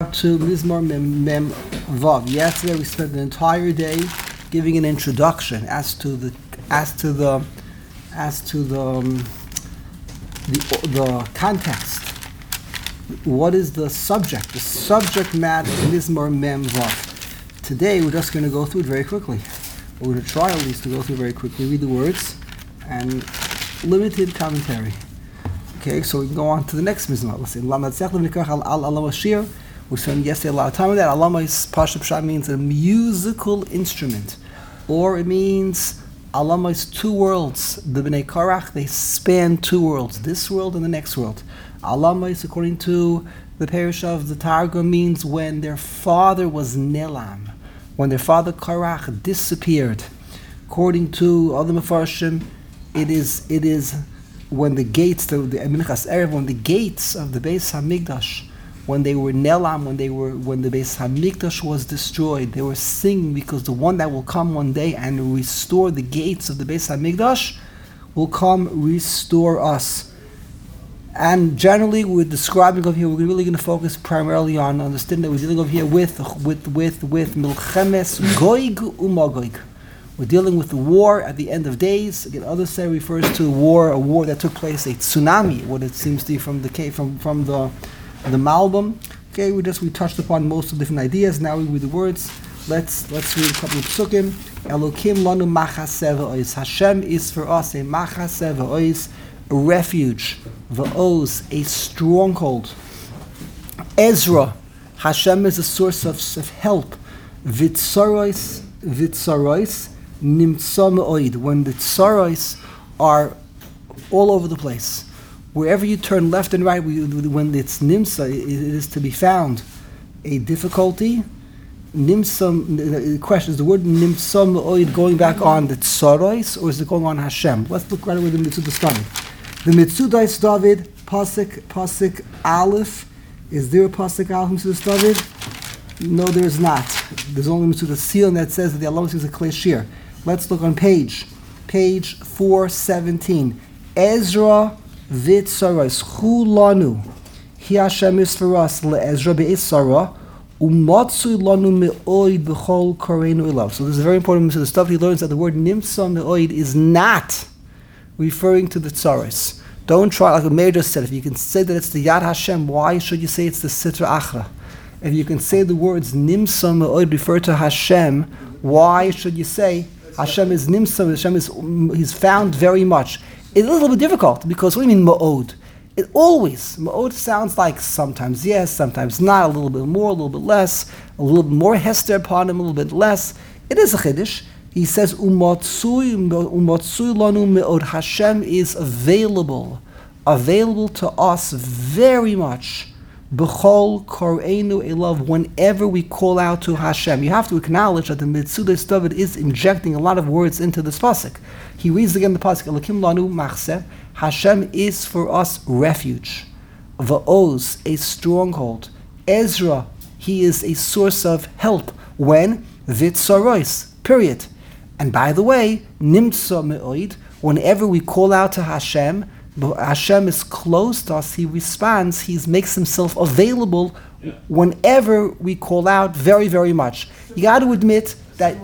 To Mizmor Mem Vav. Yesterday we spent the entire day giving an introduction as to the context. What is the subject? The subject matter of Mizmor Mem Vav. Today we're just going to go through it very quickly. We're going to try at least to go through it very quickly, read the words, and limited commentary. Okay, so we can go on to the next Mizmor. Let's say we spent yesterday a lot of time on that. Alama is Pashup Pshat means a musical instrument, or it means Alama is two worlds. The Bnei Korach, they span two worlds, this world and the next world. Alama is, according to the parish of the Targum, means when their father was Nelam, when their father Korach disappeared. According to other Mefarshim, it is when the gates, the Minchas Erev, when the gates of the Beis Hamikdash, when they were Nelam, when the Beis Hamikdash was destroyed, they were singing because the one that will come one day and restore the gates of the Beis Hamikdash will come restore us. And generally, we're describing over here, we're really going to focus primarily on understanding that we're dealing over here with Milchemes Goig Umagog. We're dealing with the war at the end of days. Again, others say refers to a war that took place, a tsunami, what it seems to be from the Malbim. Okay, we touched upon most of the different ideas. Now we read the words. Let's read a couple of psukim. Elokim lanu machaseh v'ois. Hashem is for us a machaseh v'ois, a refuge, v'oz, a stronghold. Ezra, Hashem is a source of help. Vitzarois nimtza me'oid. When the tzarois are all over the place, wherever you turn left and right, when it's nimsa, it is to be found. A difficulty. Nimsa, the question is, the word nimsa me'oid going back on the tzarois, or is it going on Hashem? Let's look right away at the Mitzvah David. The Mitzvah David, Pasuk Aleph. Is there a Pasuk Aleph Mitzvah David? No, there is not. There's only Mitzvah Seal, and that says that the Allah is a Klei Shir. Let's look on page 417. Ezra Vitzaros Chulanu. He Hashem is for us leEzra be'Isara umatzu lanu me'oid b'chol koreinu elav. So this is very important. So the stuff he learns that the word nimsa me'oid is not referring to the tzaros. Don't try, like the Meir just said, if you can say that it's the Yad Hashem, why should you say it's the Sitra Achra? If you can say the words nimsa me'oid refer to Hashem, why should you say Hashem is nimsa? Hashem is he's found very much. It's a little bit difficult because what do you mean ma'od? Ma'od sounds like sometimes yes, sometimes not, a little bit more, a little bit less, a little bit more hester upon him, a little bit less. It is a chiddush. He says umatsui lanu me'od. Hashem is available to us very much. B'chol koreinu elav, whenever we call out to Hashem. You have to acknowledge that the Mitzvah David is injecting a lot of words into this pasuk. He reads again the pasuk, Elokim lanu machseh. Hashem is for us refuge. Va'oz, a stronghold. Ezra, he is a source of help. When? Vitzarois, period. And by the way, nimtza me'oid, whenever we call out to Hashem, Hashem is close to us, he responds, he makes himself available whenever we call out very, very much. You got to admit that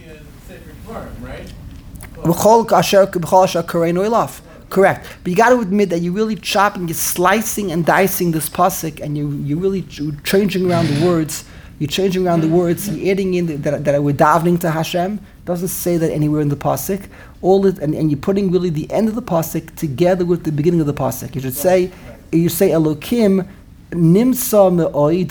correct. But you got to admit that you're really chopping, you're slicing and dicing this pasuk, and you're really changing around the words. You're changing around the words. You're adding in that we're davening to Hashem. Doesn't say that anywhere in the pasuk. And you're putting really the end of the pasuk together with the beginning of the pasuk. You should say, Elokim nimsa me'oid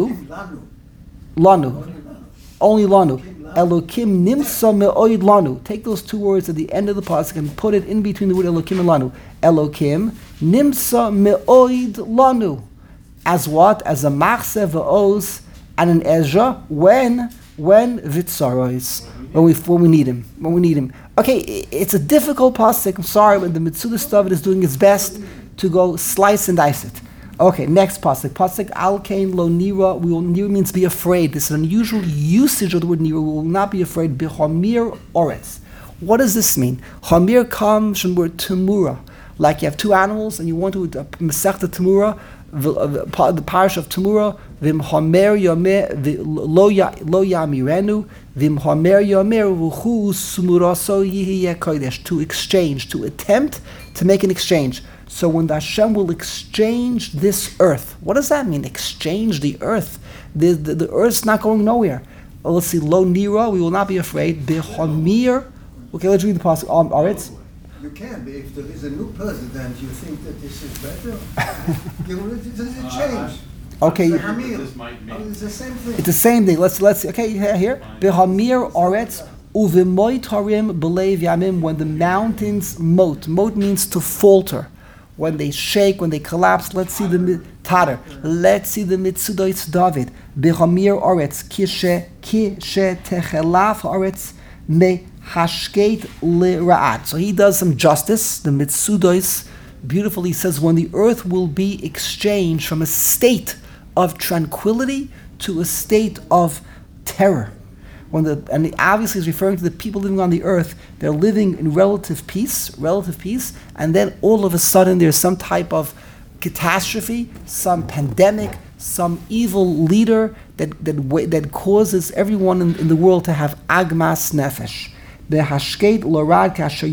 lanu, only lanu. Elokim nimsa me'oid lanu. Take those two words at the end of the pasuk and put it in between the word Elokim and lanu. Elokim nimsa me'oid lanu. As what? As a machseh v'oz and an Ezra when vitzarois, when we need him. Okay, it's a difficult pasuk. I'm sorry, but the Mitzvah David is doing its best to go slice and dice it. Okay, next pasuk. Pasuk al kain lo nira. Nira means be afraid. This is an unusual usage of the word nira. We will not be afraid. B'hamir oretz. What does this mean? Hamir comes from the word tamura. Like you have two animals and you want to Masechta Tamura, the parish of Tamura, Vim Homer Yomer Lo Yamirenu, Vim Homer Yomer Vuhu Sumuraso Yihiye Kodesh, to exchange, to attempt to make an exchange. So when the Hashem will exchange this earth, what does that mean? Exchange the earth. The earth's not going nowhere. Let's see, Lo Nira, we will not be afraid. Bihomir. Okay, let's read the passage. Aretz. You can, but if there is a new president, you think that this is better? Does it change? Okay. It's the same thing. It's the same thing. Let's okay, here. B'hamir aretz uvemoit harim b'leiv yamim, when the mountains moat. Moat means to falter. When they shake, when they collapse, let's see the tatter. Let's see the mitzudois David. B'hamir aretz kishe techelaf aretz me hashkeit lira'at. So he does some justice. The mitzudois beautifully says when the earth will be exchanged from a state of tranquility to a state of terror. And obviously is referring to the people living on the earth. They're living in relative peace, and then all of a sudden there's some type of catastrophe, some pandemic, some evil leader that causes everyone in the world to have agmas nefesh. The hashkeit lorad kasher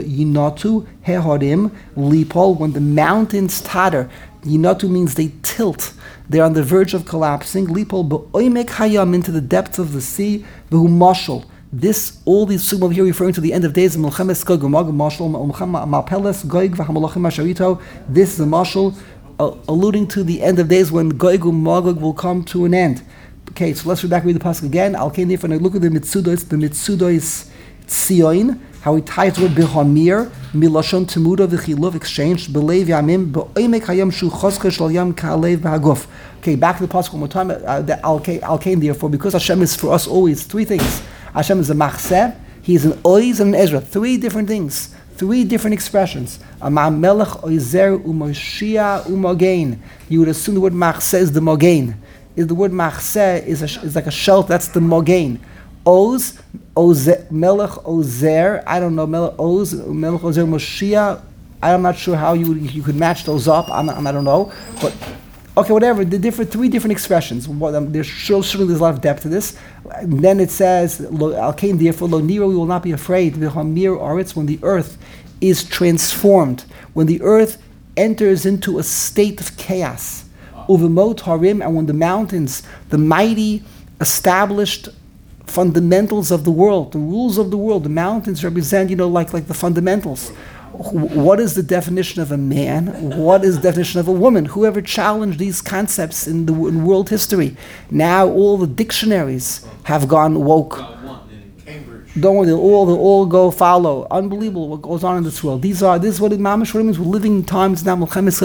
yinatu hehorim lipol, when the mountains tatter. Yinatu means they tilt. They're on the verge of collapsing. Lipol be'oimek hayam, into the depths of the sea. V'hu mashal. All these sugim over here referring to the end of days. Melchemes Gog u'Magog mashal mapeles Gog v'hamalachim asharito. This is a mashal alluding to the end of days when Gog u'Magog will come to an end. Okay, so let's read the pasuk again. Al kein if and look at the mitzudois Tzion, how he ties the word B'hamir, Milashon Temuda v'chilov, exchanged, B'leiv Yamim, B'oimek Hayam Shu Choska Shal Yam Ka'alev B'haguf. Okay, back to the passage one more time. Al-Kain, therefore, because Hashem is for us always three things. Hashem is a Machseh, He is an Oiz and an Ezra. Three different things, three different expressions. Amam Melech Oizer U'Moshia U'Mogain. You would assume the word Machseh is the Mogain. The word Machseh is like a shelter, that's the Mogain. Oz, Melech Ozer, I don't know, Melech Ozer, Moshiach, I'm not sure how you could match those up, I don't know, but, okay, whatever, three different expressions. There's surely there's a lot of depth to this. And then it says, Al-Kain, therefore, Lo Niro, we will not be afraid, V'hamir Aretz, when the earth is transformed, when the earth enters into a state of chaos, Uvimot Harim, and when the mountains, the mighty, established fundamentals of the world, the rules of the world, the mountains represent, like the fundamentals. What is the definition of a man? What is the definition of a woman? Whoever challenged these concepts in world history? Now all the dictionaries have gone woke. Don't worry, they'll all go follow. Unbelievable what goes on in this world. This is what it means. We're living in times now,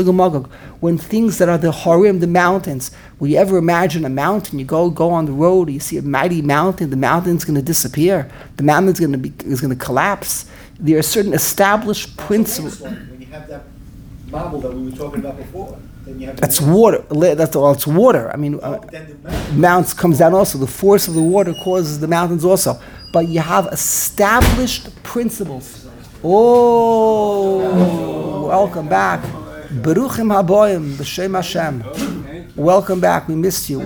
when things that are the harim, the mountains. Will you ever imagine a mountain? You go on the road, you see a mighty mountain. The mountain's going to disappear. The mountain's is going to collapse. There are certain established principles. When you have that marble that we were talking about before, then you have that's water. It's water. I mean, mountains comes down also. The force of the water causes the mountains also. But you have established principles. Oh, welcome back. Baruchim haboyim, b'shem Hashem. Welcome back. We missed you.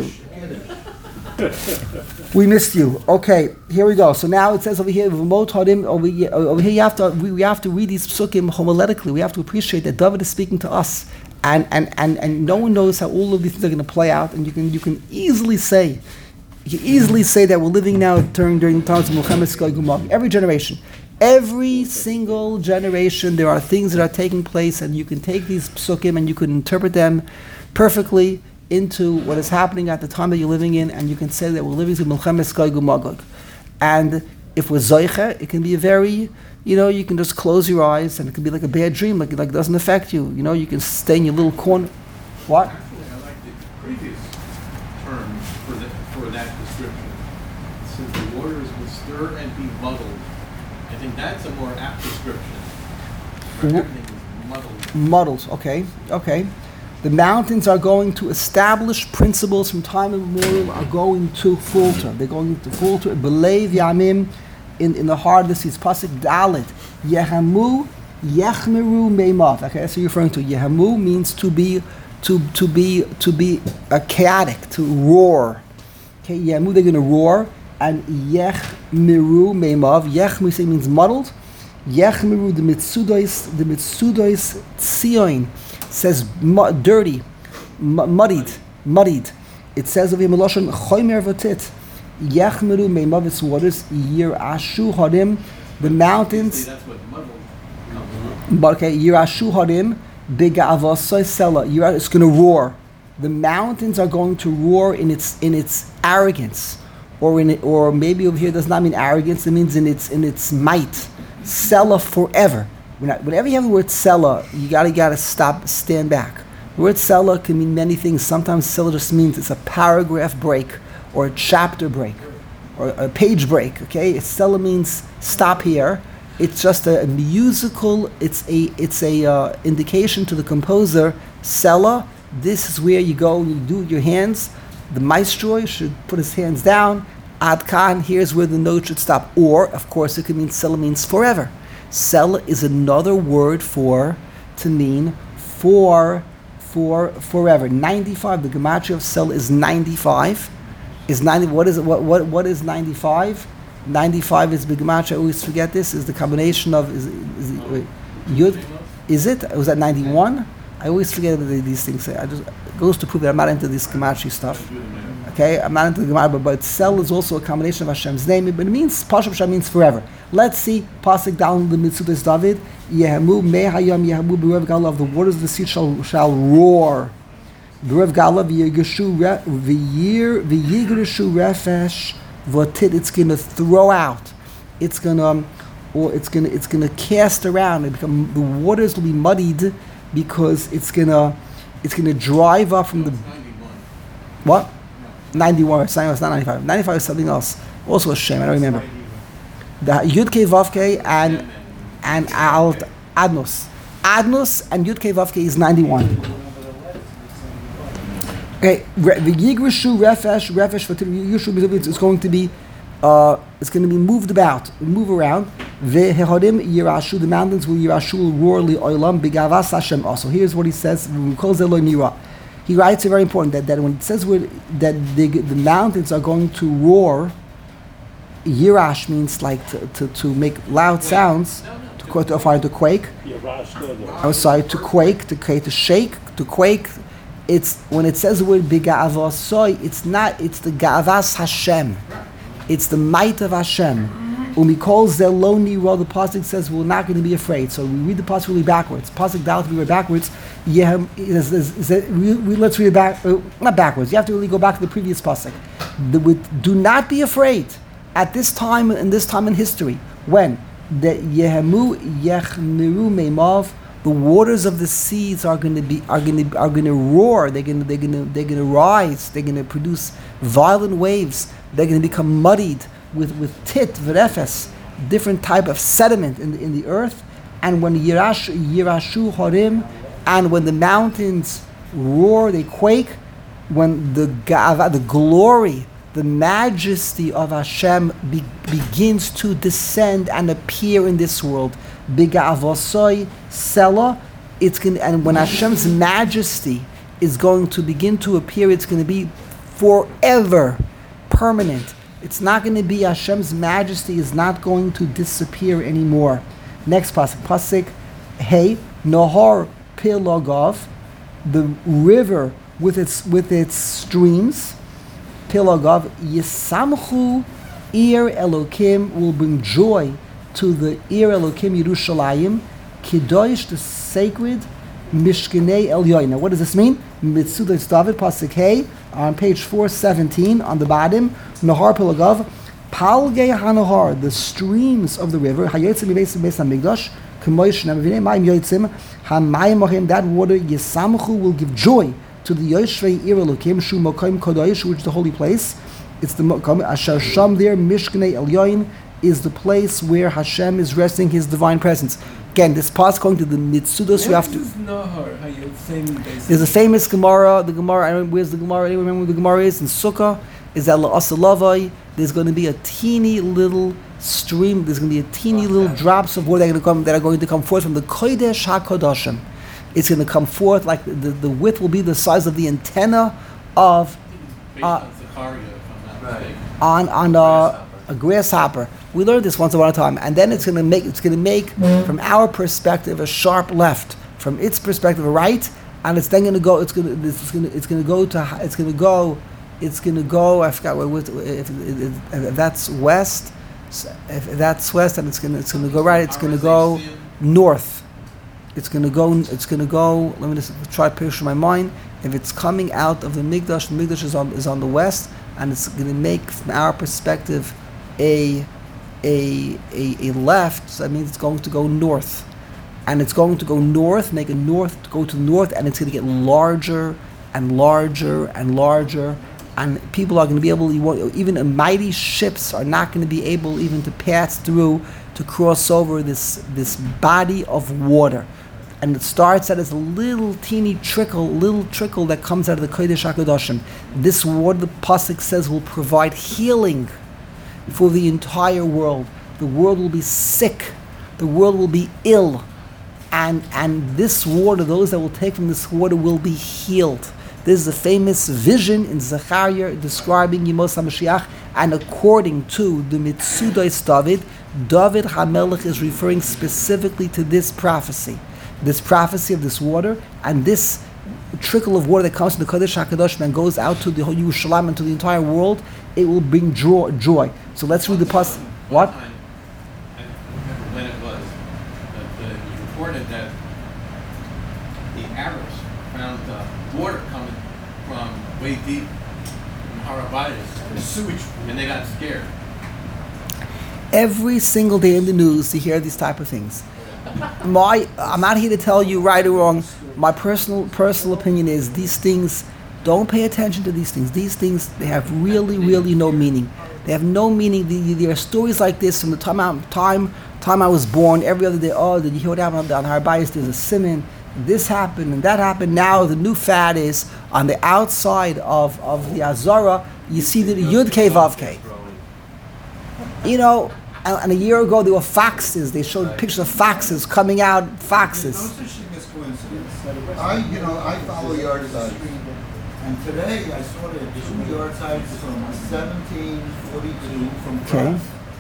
Okay, here we go. So now it says over here, over here we have to read these psukim homiletically. We have to appreciate that David is speaking to us, and no one knows how all of these things are going to play out. And you can easily say that we're living now during the times of Melchemes Gog u'Magog. Every single generation, there are things that are taking place, and you can take these psukim and you can interpret them perfectly into what is happening at the time that you're living in, and you can say that we're living through Melchemes Gog u'Magog. And if we're zoiche, it can be a very, you can just close your eyes, and it can be like a bad dream, like it doesn't affect you. You can stay in your little corner. What? Actually, I like the previous term for that description. It says the waters will stir and be muddled. I think that's a more apt description. Everything is muddled. Muddles, okay. The mountains are going to establish principles from time immemorial, are going to falter. They're going to falter. B'leiv yamim, in the heart of the sea. It's pasuk dalet. Yehamu yechmeru meimav. Okay, that's what you're referring to. Yehamu means to be to be chaotic, to roar. Okay, Yehemu, they're going to roar, and Yech Miru Meimav. Yech means muddled. Yech Miru, the Mitsudois Tzion says dirty, muddied. It says of him Meloshan Choymer Vatit. Yech Miru Meimav, its waters. Yir Ashu Hadim, the mountains. That's what muddled comes from. But okay, Yir Ashu Hadim, Big Avasai Sela. It's going to roar. The mountains are going to roar in its arrogance, or maybe over here does not mean arrogance. It means in its might. Sela forever. Whenever you have the word Sela, you gotta stand back. The word Sela can mean many things. Sometimes Sela just means it's a paragraph break, or a chapter break, or a page break. Okay, Sela means stop here. It's just a musical. It's a indication to the composer. Sela. This is where you go and you do your hands. The maestro should put his hands down. Ad kan, here's where the note should stop. Or, of course, it could mean Sela means forever. Sela is another word to mean for forever. 95, the gematria of Sela is 95. What is 95? 95 is the gematria, I always forget this, is the combination of, Yud, is it? Was that 91? I always forget these things. It goes to prove that I'm not into this gematria stuff. Okay, I'm not into the gematria, but Sel is also a combination of Hashem's name. But it means Pashup Hashem means forever. Let's see pasuk down the Mitzudas David. Yehemu mehayam yehemu b'rev galav. The waters of the sea shall roar. B'rev galav v'yigishu refesh v'otit. It's going to throw out. It's going to cast around. The waters will be muddied. Because it's gonna drive up from the 91. What? 91. It's not 95. 95 is something else. Also a shame. I don't remember. The Yud Kei Vav Kei and Alt Adnos. Adnos and Yud Kei Vav Kei is 91. Okay. V'yigrishu refesh it's going to be moved about, move around. Ve'hehadim yirashu, the mountains will roar li'olam b'gavas Hashem also. Here's what he says. He writes, it's very important, that when it says that the mountains are going to roar, yirash means like to make loud sounds, to quake. I'm sorry, to quake, to shake, to quake. It's when it says the word b'gavasoi, it's the gavas Hashem. It's the might of Hashem. When we call Zeloni Ra, the pasuk says we're not going to be afraid. So we read the pasuk really backwards. Pasuk Dalet, we read backwards. Let's read it back. Not backwards. You have to really go back to the previous pasuk. Do not be afraid at this time in history when the Yehemu Yechmiru Meimav, the waters of the seas are going to roar. They're going to rise. They're going to produce violent waves. They're going to become muddied with tit, v'refes, different type of sediment in the earth. And when yirashu harim, and when the mountains roar, they quake, when the glory, the majesty of Hashem begins to descend and appear in this world. B'ga'avosoi sela, and when Hashem's majesty is going to begin to appear, it's going to be forever, permanent. It's not going to be, Hashem's majesty is not going to disappear anymore. Next pasuk, hey, Nahar Pilagov, the river with its streams, Pilagov, Yisamchu Ir Elokim, will bring joy to the Ir Elokim Yerushalayim, Kiddush, the sacred, Mishkenei Elyoin. Now what does this mean? Mitzudas David, pasuk hey, on page 417, on the bottom, Nahar Pilagov, Palgei HaNahar, the streams of the river, Hayotzim Beis HaMikdash, K'moish Namavinei Mayim Yotzim, HaMayim Mohem, that water, Yisamchu, will give joy to the Yoshvei Ir Elokim, Shu Mokom Kodesh, which is the holy place. It's the Mokom, Asher Sham there, Mishkenei Elyoin, is the place where Hashem is resting His divine presence. Again, this part going to the Mitzudos, you have to. There's a famous Gemara. The Gemara. I don't know, where's the Gemara? Anyone remember where the Gemara is? In Sukkah. Is that La'asalavai? There's going to be a teeny little stream. There's going to be a teeny little drops of water that are going to come forth from the Kodesh HaKodashim. It's going to come forth like the width will be the size of the antenna of Based on Zechariah, if I'm not mistaken. on a grasshopper. We learned this once upon a time, and then it's going to make from our perspective a sharp left, from its perspective a right, and it's then going to go. It's going to go. I forgot if that's west. If that's west, and it's going to go right. It's going to go north. It's going to go. Let me just try to picture my mind. If it's coming out of the Mikdash is on the west, and it's going to make, from our perspective, a left. So that means it's going to go north, and it's going to go north, make a north, go to the north, and it's going to get larger and larger and larger. And people are going to be able, even mighty ships are not going to be able even to pass through, to cross over this body of water. And it starts out as a little teeny trickle that comes out of the Kodesh HaKadoshim. This water, the Pasuk says, will provide healing for the entire world. The world will be sick. The world will be ill. And this water, those that will take from this water will be healed. This is a famous vision in Zechariah describing Yemos HaMashiach, and according to the Mitzudos David HaMelech is referring specifically to this prophecy of this water, and this trickle of water that comes from the Kodesh HaKadosh and goes out to the whole Yerushalayim and to the entire world. It will bring joy. So let's read the pasuk. What? I don't remember when it was, but it was reported that the Arabs found water coming from way deep from Harabayas, sewage, and they got scared. Every single day in the news you hear these type of things. I'm not here to tell you right or wrong. My personal opinion is these things, don't pay attention to these things. These things, they have really no meaning. They have no meaning. There are stories like this from the time I was born. Every other day, did you hear what happened on Harabayas? There's a simon. This happened and that happened. Now the new fad is on the outside of the Azara, you see the Yud Kei Vav Kei. You know, and a year ago there were foxes. They showed pictures of foxes coming out. Foxes. No such thing as coincidence. I follow yard sites, and today I saw the 2 yard sites from 1742 from Okay.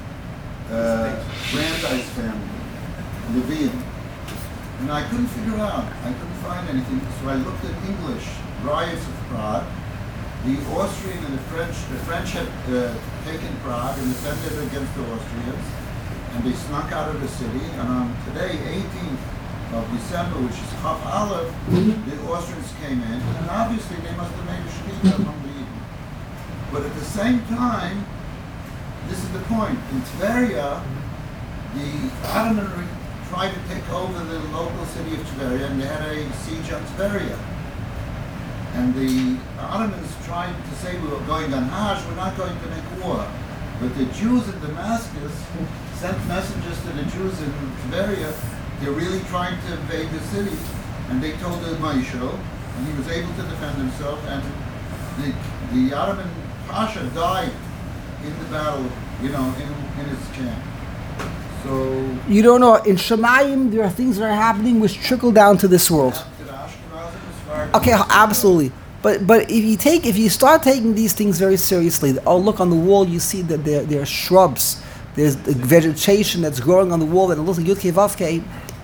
Brandeis family, Levian. And I couldn't figure out, I couldn't find anything, so I looked at English, riots of Prague. The Austrian and the French had taken Prague and defended against the Austrians, and they snuck out of the city, and on today, 18th of December, which is Chaf Aleph, the Austrians came in, and obviously they must have made a shkita from the Eden. But at the same time, this is the point, in Tveria, the Ottoman tried to take over the local city of Tveria, and they had a siege on Tveria. And the Ottomans tried to say, we were going on Hajj, we're not going to make war. But the Jews in Damascus sent messengers to the Jews in Tveria, they're really trying to invade the city. And they told the Maisho, and he was able to defend himself, and the Ottoman Pasha died in the battle, in his camp. So You don't know. In Shemayim, there are things that are happening which trickle down to this world. Okay, absolutely. But if you start taking these things very seriously, look on the wall, you see that there are shrubs, there's the vegetation that's growing on the wall that it looks like Yud Kei Vav Kei.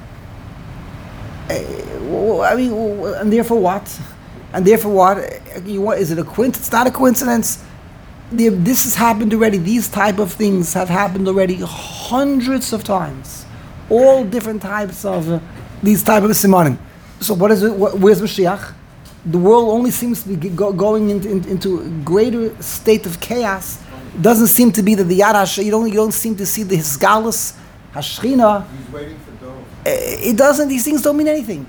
And therefore what? And therefore what? Is it a coincidence? It's not a coincidence. This has happened already. These type of things have happened already hundreds of times. All different types of these type of simanim. So what is it? Where's Mashiach? The world only seems to be going into a greater state of chaos. It doesn't seem to be that the Yad Hashem, you don't seem to see the Hisgalus Hashchina. He's waiting for Dov. It doesn't. These things don't mean anything.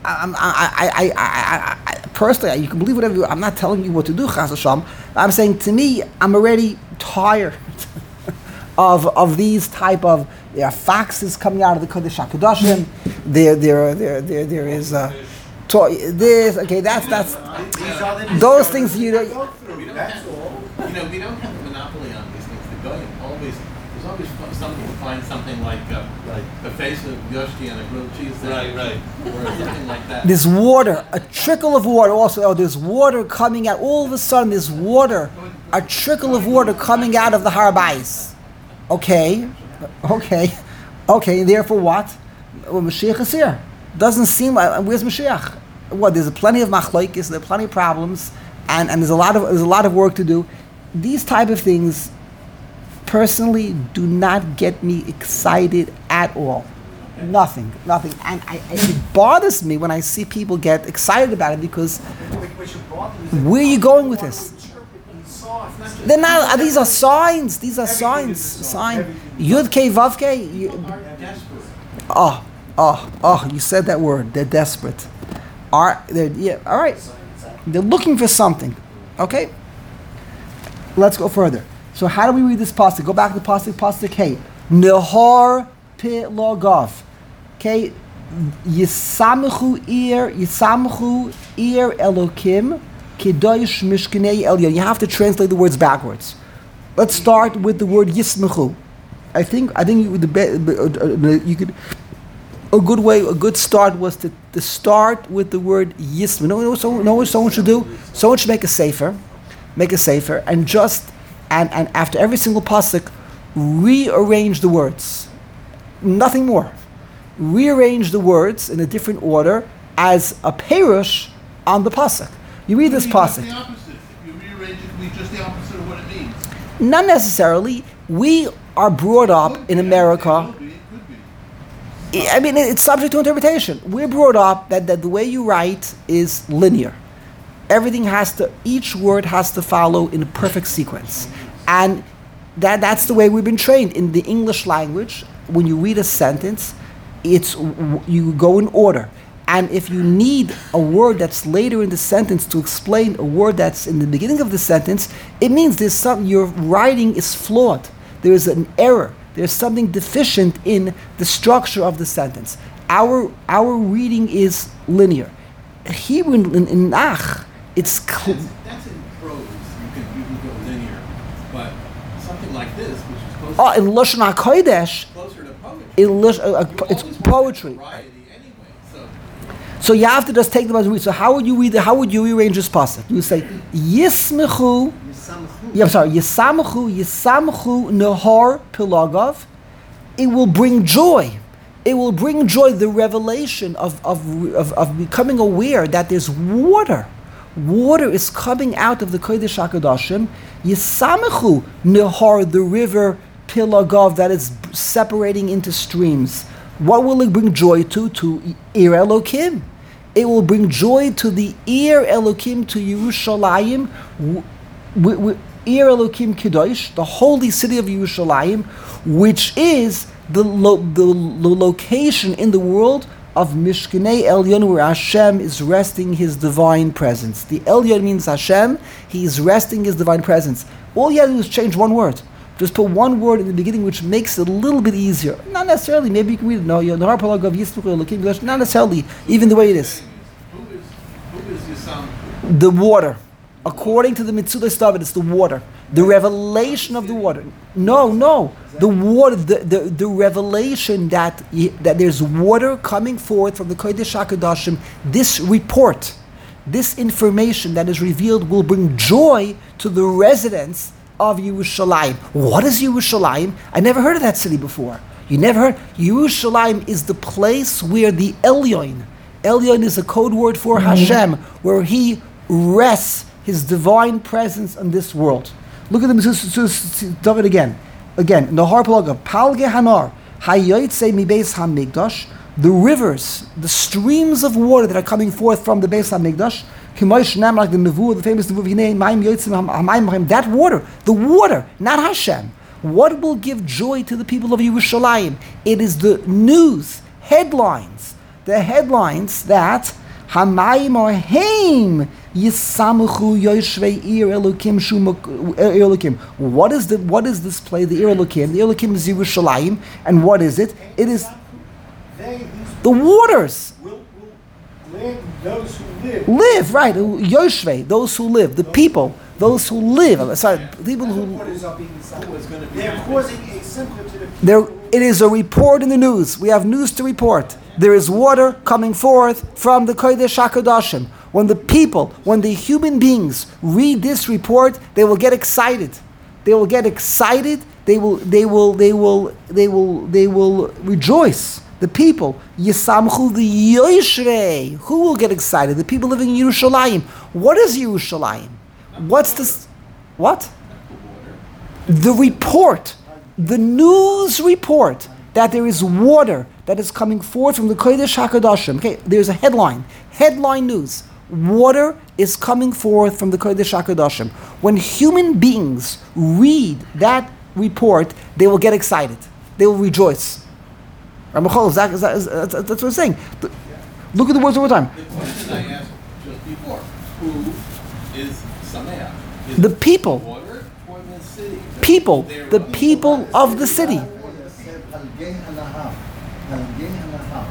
I personally, you can believe whatever. I'm not telling you what to do, Chas Hashem. I'm saying, to me, I'm already tired of these type of. There are foxes coming out of the Kodesh HaKadoshim. There is this. Okay, that's those things. We don't have a monopoly on these things. The Goyim always There's always something to find something like the face of Yoshi and a grilled cheese sandwich. Right. Or something like that. There's water, a trickle of water also. Oh, there's water coming out. All of a sudden, there's water, a trickle of water coming out of the Harabais. Okay. And therefore what? Well, Mashiach is here. Doesn't seem like, where's Mashiach? What, there's plenty of machlokes, there are plenty of problems, and there's a lot of work to do. These type of things, personally, do not get me excited at all. Nothing. And it bothers me when I see people get excited about it, because where are you going with this? They're not. These are signs. Sign. Yud K Vav K. You said that word. They're desperate. All right. They're looking for something. Okay. Let's go further. So how do we read this pasuk? Go back to the pasuk. Hey, Nehar Pilagav. Okay, Yisamchu ir Elokim Kedosh Mishkanei Elyon. You have to translate the words backwards. Let's start with the word Yismechu. I think you could. A good start was to start with the word Yism. Know what someone should do? Someone should make a sefer, and after every single pasuk, rearrange the words. Nothing more. Rearrange the words in a different order as a perush on the pasuk. You read this pasuk. Just the opposite. If you rearrange it, we just the opposite of what it means. Not necessarily. We are brought up in America. I mean, it's subject to interpretation. We're brought up that the way you write is linear. Each word has to follow in a perfect sequence. And that's the way we've been trained. In the English language, when you read a sentence, you go in order. And if you need a word that's later in the sentence to explain a word that's in the beginning of the sentence, it means your writing is flawed. There is an error. There's something deficient in the structure of the sentence. Our reading is linear. Here in Nach, it's that's in prose. You can go linear, but something like this, which is closer. In Lashon HaKodesh, Closer to poetry. It's poetry. Variety anyway, So you have to just take them as a read. So how would you read? How would you rearrange this pasuk? You would say Yismechu. Yisamchu Nehar Pilagav. It will bring joy. It will bring joy. The revelation of becoming aware that there's water. Water is coming out of the Kodesh HaKadoshim. Yisamchu Nehar, the river Pilagav that is separating into streams. What will it bring joy to? To Ir Elokim. It will bring joy to the Ir Elokim, to Yerushalayim. Ir Elokim Kedosh, the holy city of Yerushalayim, which is the location in the world of Mishkanei Elyon, where Hashem is resting His divine presence. The Elyon means Hashem. He is resting His divine presence. All you have to do is change one word. Just put one word in the beginning, which makes it a little bit easier. Not necessarily. Maybe you can read it. No, not necessarily. Even the way it is. Who is Yisam? The water. According to the Mitzvah David, it's the water. The revelation of the water. No. The water, the revelation that there's water coming forth from the Kodesh HaKadoshim. This report, this information that is revealed will bring joy to the residents of Yerushalayim. What is Yerushalayim? I never heard of that city before. You never heard? Yerushalayim is the place where the Elyon is a code word for Hashem, where He rests His divine presence in this world. Look at the Mitzvah David again. Nahar Pelaga, Palge Hanar, Hayotze mi Beis HaMikdash, the rivers, the streams of water that are coming forth from the Beis HaMikdash, like the Nevuah, the famous Nevuah, that water, the water, not Hashem. What will give joy to the people of Yerushalayim? It is the news, headlines. The headlines that Hamayim are Haim Yisamuchu Yoshvei Ir Elokim Elokim. What is this play? The Ir Elokim. The Ir Elokim is Yerushalayim, and what is it? It is the waters. Will those who live. Live, right? Yoshvei, those who live, the people, those who live. Sorry, people who. Reporters are being They're causing a simcha to the people. There, it is a report in the news. We have news to report. There is water coming forth from the Kodesh HaKadoshim. When the people, when the human beings read this report, they will get excited. They will get excited. They will rejoice. The people, Yisamchu the Yoshrei. Who will get excited? The people living in Yerushalayim. What is Yerushalayim? What's this? What? The report, the news report that there is water that is coming forth from the Kodesh HaKadoshim. Okay, there's a headline news. Water is coming forth from the Kodesh HaKadoshim. When human beings read that report, they will get excited. They will rejoice. Ramachol, that's what I'm saying. Look at the words one more time. The question I asked just before, who is Sameach? Is The it people. Water or the city? People, They're the running people water. of the city. Said Halgei Hanahar. Halgei Hanahar.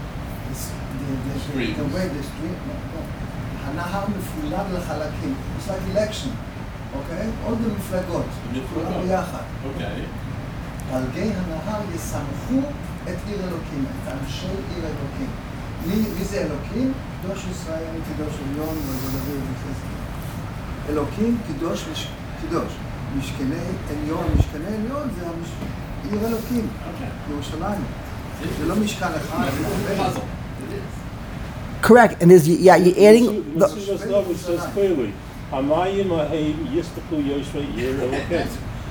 The way the stream. Hanahar mefulad l'chalakim. It's like election. Okay? All the miflagot. כולם ביחד. Okay. halgei hanahar ישמחו את עיר אלוקים, את אנשי עיר אלוקים. מי זה אלוקים? קדוש ישראל, קדוש עליון, ודבר וחסד. אלוקים, קדוש, קדוש. משכני עליון זה עיר אלוקים, ירושלים. זה לא משכן אחד, זה Puzzle. Correct, and there's you're adding. This is just love, it says clearly. Hamayim aheim yistachu yoshvei yir elokim.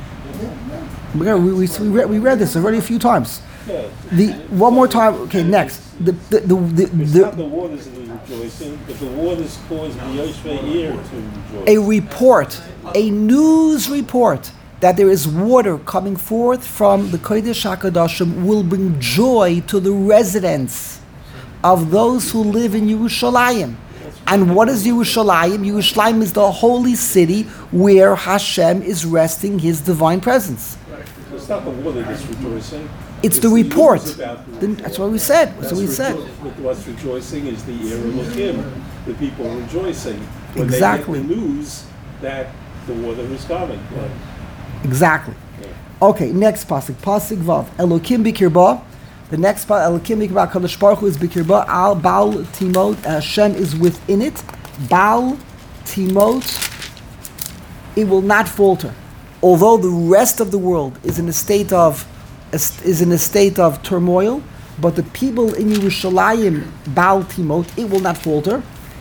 We read this already a few times. Yeah. One more time. Okay, next. It's not the waters that are rejoicing, but the waters cause the yoshvei yir to rejoice. A report, a news report that there is water coming forth from the Kodesh HaKadoshim will bring joy to the residents of those who live in Yerushalayim. And what is Yerushalayim? Yerushalayim is the holy city where Hashem is resting His divine presence. It's not the water that's rejoicing. It's the report. news about That's what we said. That's what we said. What's rejoicing is the year of Elohim. The people rejoicing when Exactly. they get the news that the water is coming. Right. Exactly. Okay, next pasuk. Pasuk Vav. Elokim bikirba. The next part, Elokim bikirba. Kadosh Baruch Hu is bikirba. Al Baal Timot. Hashem is within it. Baal Timot. It will not falter. Although the rest of the world is in a state of turmoil, but the people in Yerushalayim, Baal Timot, it will not falter.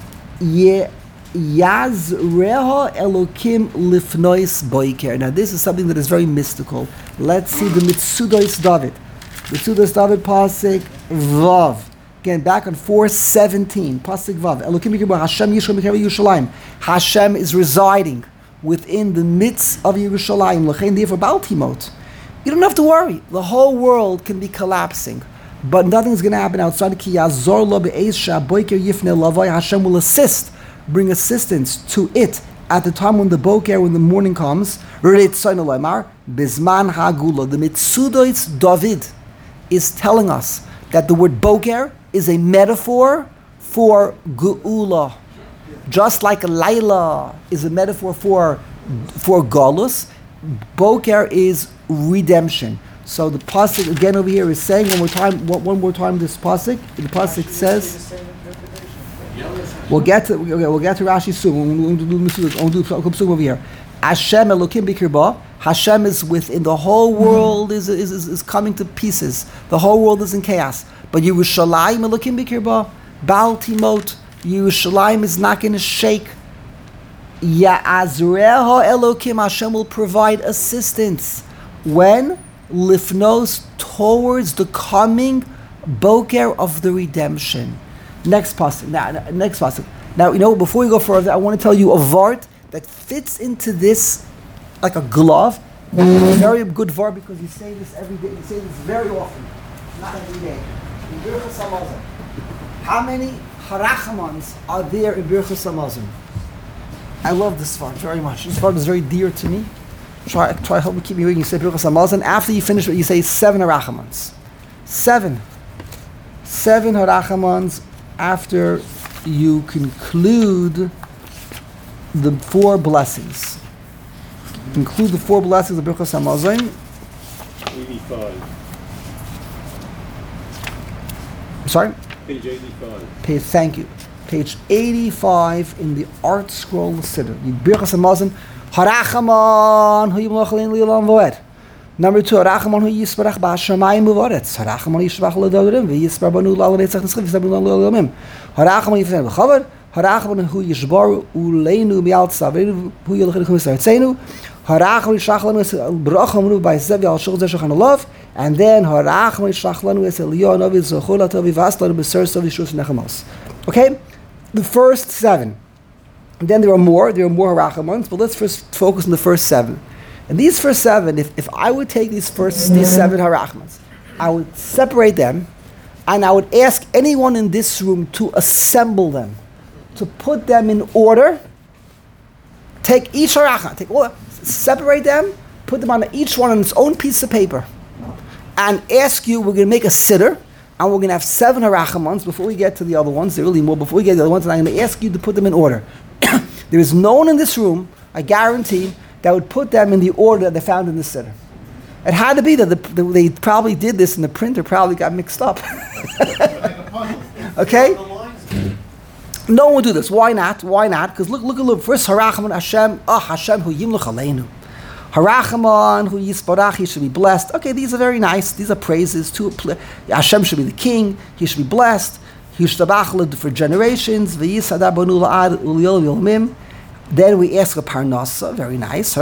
Yazreha Elokim lifnois boiker. Now this is something that is very mystical. Let's see the Mitzudos David. Mitzudos David Pasuk Vav. Again, back on 4:17. Pasuk Vav. Elokim bikirba Hashem yishkom b'kever Yerushalayim. Hashem is residing within the midst of Yerushalayim. L'chein therefore Baal Timot. You don't have to worry. The whole world can be collapsing, but nothing's going to happen outside. Ki yazor lo be'ez sha'boiker yifne lavai. Hashem will bring assistance to it at the time when the morning comes. Bizman hagula. The Mitzudos David is telling us that the word boker is a metaphor for geula. Just like Laila is a metaphor for Golus, Boker is redemption. So the pasuk again over here is saying one more time this pasuk. The pasuk says, we'll get to Rashi soon. We'll do pasuk over here. Hashem Elokim bikirba. Hashem is within. The whole world is coming to pieces. The whole world is in chaos. But Yerushalayim Elokim bikirba. Baal Timot. Yerushalayim is not going to shake. Ya'azreha Elokim, Hashem will provide assistance. When? Lifnos, towards the coming boker of the redemption. Next pasuk. Now, before we go further, I want to tell you a vart that fits into this like a glove. Very good vart because you say this every day. You say this very often, not every day. In Birchas Hamazon. How many harachamans are there in Birchas Hamazon? I love this vart very much. This vart is very dear to me. Try to help me keep me reading. You say Birchas Hamazon. After you finish it, you say 7 harachamans. 7 harachamans after you conclude the 4 blessings. Include the 4 blessings of Birchas Hamazon. 85. Sorry? Page 85. Thank you. Page 85 in the Art Scroll Siddur. Birchas Hamazon. Harachaman hu yimloch lein li'olam v'ed. Number 2, Harachaman hu yisparach ba'ashamayim u'varetz. Harachaman hu yishbach le'dodorim v'yispar banu la'aletzach nischif v'yispar banu la'olamim. Harachaman hu yifnei b'chavar. Harachaman hu yishbar u'leinu mi'al tzavenu hu yilchid chumis artzenu. Harachaman yishlach lanu es bracha menu b'yisev yal shul zeh shachan alav. And then Harachaman yishlach lanu es Eliyahu Navi zochol atav v'as lanu b'ser sov yishus nechamos. Okay? The first 7. And then there are more Harachamans, but let's first focus on the first 7. And these first 7, if I would take these 7 Harachamans, I would separate them, and I would ask anyone in this room to assemble them, to put them in order. Take each Harachman, separate them, put them on each one on its own piece of paper, and ask you, we're going to make a siddur, and we're going to have 7 Harachamans before we get to the other ones. There are really more before we get to the other ones, and I'm going to ask you to put them in order. There is no one in this room, I guarantee, that would put them in the order that they found in the siddur. It had to be that they probably did this and the printer probably got mixed up. Okay? No one would do this. Why not? Why not? Because look. First, Harachaman Hashem, Hashem hu yimloch aleinu. Harachaman hu yisparach, he should be blessed. Okay, these are very nice. These are praises. Hashem should be the king. He should be blessed. Yishtabach for generations. V'yisada banu la'ad u'liyol v'yolmim. Then we ask a parnasa, very nice.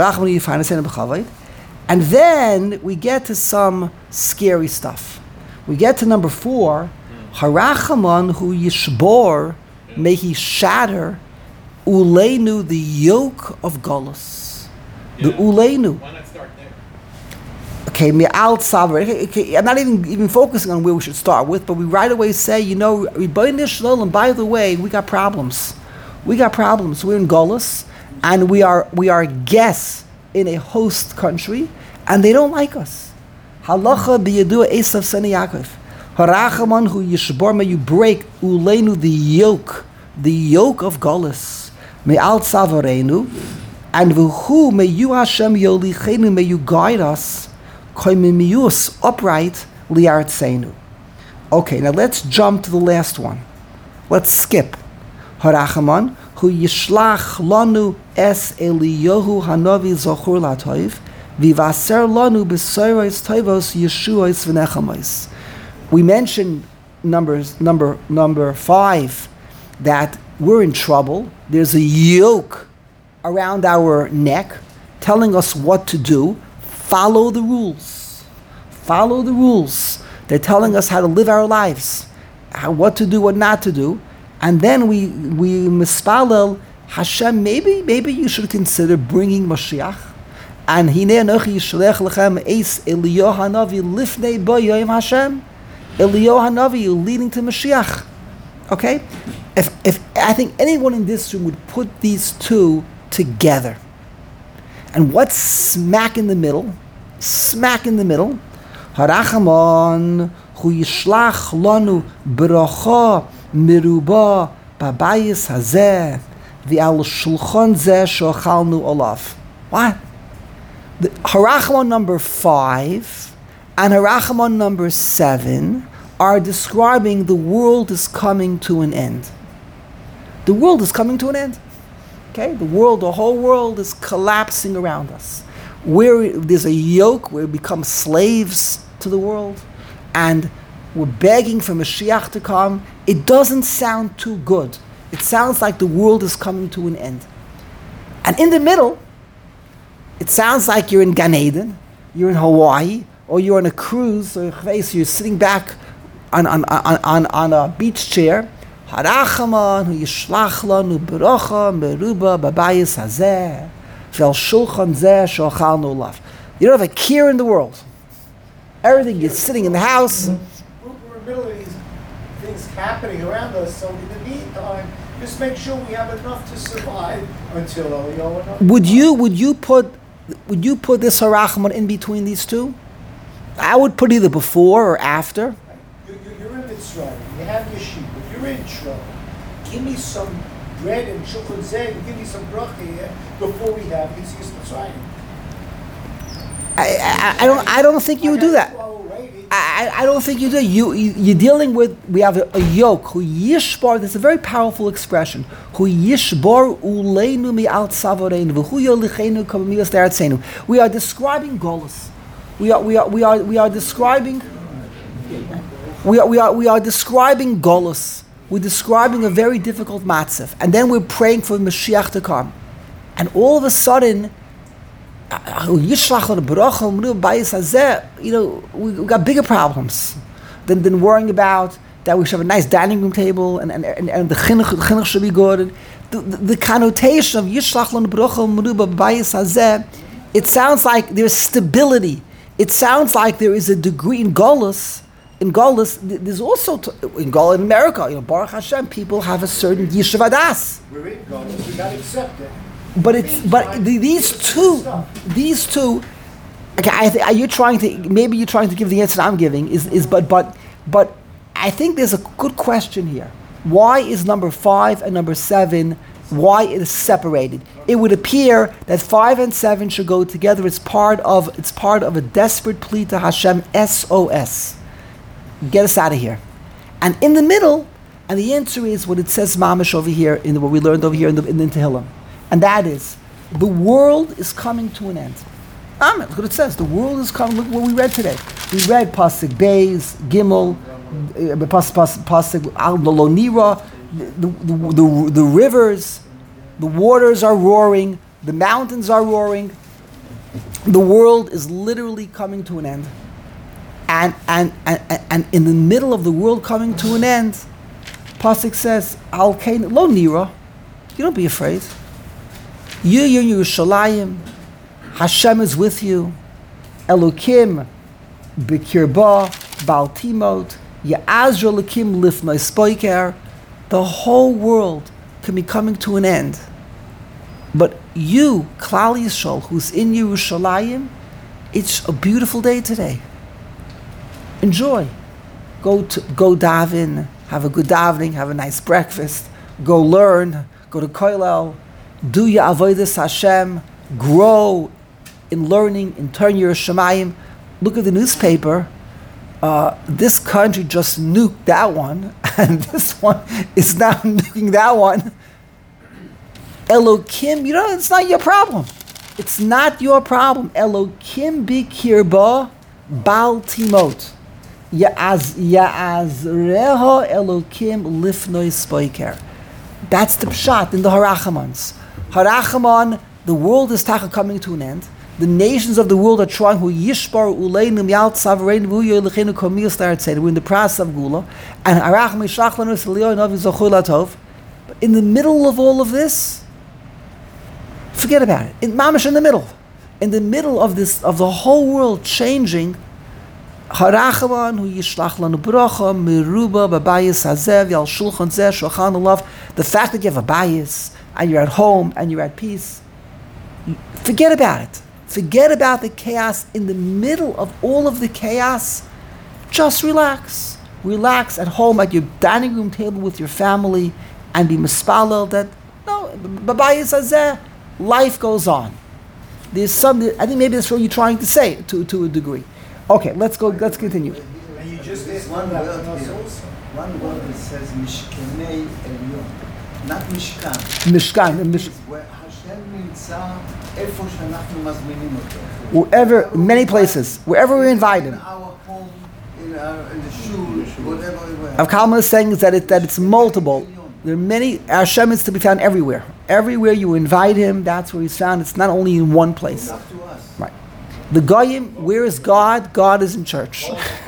And then we get to some scary stuff. We get to number 4. Harachaman hu yishbor, may he shatter uleinu, the yoke of Golus. The uleinu. Why not start there? Okay, mi'al tzavar. Okay, I'm not even focusing on where we should start with, but we right away say, Rebbeinu Shalom, by the way, we got problems. We're in Golus, and we are guests in a host country, and they don't like us. Halacha b'yadua Esav Seni Yaakov. Harachaman hu yishbor, may you break uleinu, the yoke of Golus. Me'al tzavarenu, and v'hu, may you Hashem yolichenu, may you guide us koimimius, upright liartzenu. Okay, now let's jump to the last one. Let's skip. Harachaman hu yishlach lanu es Eliyahu hanavi zochur latoiv vivaser lanu b'soros tovos yeshuos v'nechamos. We mentioned number 5 that we're in trouble. There's a yoke around our neck telling us what to do. Follow the rules. Follow the rules. They're telling us how to live our lives, what to do, what not to do. And then we mispalel, Hashem, maybe you should consider bringing Mashiach. And hinei anochi yishlech lechem eis Eliyahu hanavi lifnei bo yoyim Hashem. Eliyahu hanavi, leading to Mashiach. Okay? If I think anyone in this room would put these 2 together, and what's smack in the middle? Harachaman hu yishlach lanu bracha miruba babayis hazeh v'al shulchan zeh shochalnu olav. What? The Harachaman number 5 and Harachaman number 7 are describing the world is coming to an end. The world is coming to an end. Okay? The whole world is collapsing around us. There's a yoke, we become slaves to the world, and we're begging for Mashiach to come. It doesn't sound too good. It sounds like the world is coming to an end. And in the middle, it sounds like you're in Gan Eden, you're in Hawaii, or you're on a cruise, or you're sitting back on a beach chair. Harachaman hu yishlach lanu bracha meruba babayis hazeh v'al shulchan zeh shochalnu olav. You don't have a care in the world. Everything, you're sitting in the house. We're in the middle of these things happening around us, so in the meantime, just make sure we have enough to survive until Eliyahu. Would you put this Harachman in between these 2? I would put either before or after. You're in Mitzrayim, you have your sheep, but you're in trouble. give me some bread and shulchan zeh, give me some bracha here before we have Yitzias Mitzrayim. I don't think you would do that. I don't think you do. You're dealing with, we have a yoke, who yishbar, that's a very powerful expression, who yishbar uleinu mi'al tzavoreinu, v'hu yolichenu k'miyos de'artzenu. We are describing Golus. We are describing Golus. We're describing a very difficult matzav. And then we're praying for Mashiach to come. And all of a sudden, we got bigger problems than worrying about that we should have a nice dining room table and the chinuch should be good. The connotation of Yishlach Lanu Baruch Meruba B'Bayis Hazeh, it sounds like there's stability. It sounds like there is a degree in Golus. In Golus, there's also in America, Baruch Hashem, people have a certain Yishuv Adas. We're in Golus, we got to accept it. These two. Okay, you're trying to give the answer I'm giving but I think there's a good question here. Why is number 5 and number 7? Why it is separated? It would appear that 5 and 7 should go together. It's part of a desperate plea to Hashem, SOS. Get us out of here. And in the middle, and the answer is what it says mamish over here in what we learned over here in the Tehillim. And that is, the world is coming to an end. Amen. Look what it says. The world is coming. Look what we read today. We read Pasuk Beis, Gimel, Pasuk Al Lonira. The rivers, the waters are roaring. The mountains are roaring. The world is literally coming to an end. And in the middle of the world coming to an end, Pasuk says, Al Kain Lo Nira. You don't be afraid. You're Yerushalayim. Hashem is with you. Elokim b'kirba baltimot. Ya'azra Elokim lifnei spoiker. The whole world can be coming to an end. But you, Klal Yisrael, who's in Yerushalayim, it's a beautiful day today. Enjoy. Go daven. Have a good davening. Have a nice breakfast. Go learn. Go to Koilel. Do your avodas Hashem, grow in learning, in turn your Shemayim. Look at the newspaper. This country just nuked that one, and this one is now nuking that one. Elokim, it's not your problem. It's not your problem. Elokim bikirba bal timot. Ya'azreho Elokim lifnoi spoiker. That's the pshat in the Harachamans. Harachaman, the world is coming to an end. The nations of the world are trying. We're in the process of Gula, and but in the middle of all of this, forget about it. Mamash in the middle of this, of the whole world changing. Harachaman hu yishlach lanu bracha meruba b'bayis hazev yal shulchan zeh shulchan alav. The fact that you have a bayis and you're at home and you're at peace, forget about it. Forget about the chaos. In the middle of all of the chaos, just relax. Relax at home at your dining room table with your family and be mispalel that, no, b'bayis hazeh, life goes on. There's something, I think maybe that's what you're trying to say to a degree. Okay, let's continue. And you just asked One about word us here. also. One word that says Mishkenei Elyon, not Mishkan. Mishkan. where Hashem נמצא איפה שאנחנו מזמינים אותו. Wherever, many places, wherever we invite him. In our home, in the shul, whatever we were. Rav Kalman is saying is that it's multiple. There are many, Hashem is to be found everywhere. Everywhere you invite him, that's where he's found. It's not only in one place. Up to us. Right. The Goyim, where is God? God is in church.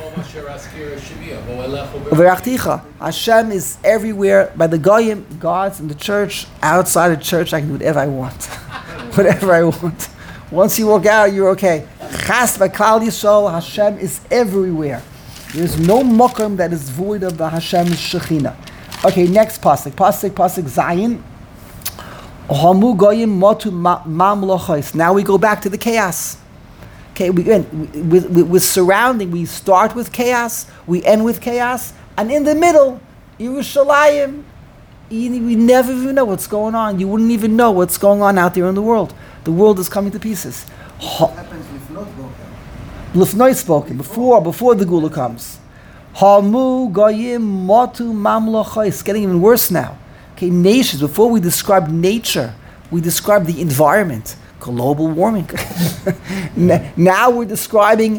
Hashem is everywhere. By the Goyim, God's in the church. Outside of church, I can do whatever I want. Whatever I want. Once you walk out, you're okay. Chas v'Klal Yisrael, Hashem is everywhere. There's no mokum that is void of the Hashem's Shekhinah. Okay, next pasuk. Pasuk Zayin. Hamu Goyim motu mamlochos. Now we go back to the chaos. Okay, we're surrounding. We start with chaos, we end with chaos, and in the middle, Yerushalayim We never even know what's going on. You wouldn't even know what's going on out there in the world. The world is coming to pieces. What happens if not broken? Lefnoi spoken, before the Gula comes. Hamu goyim matu mamlachos. It's getting even worse now. Okay, nations. Before we describe nature, we describe the environment, global warming. Now we're describing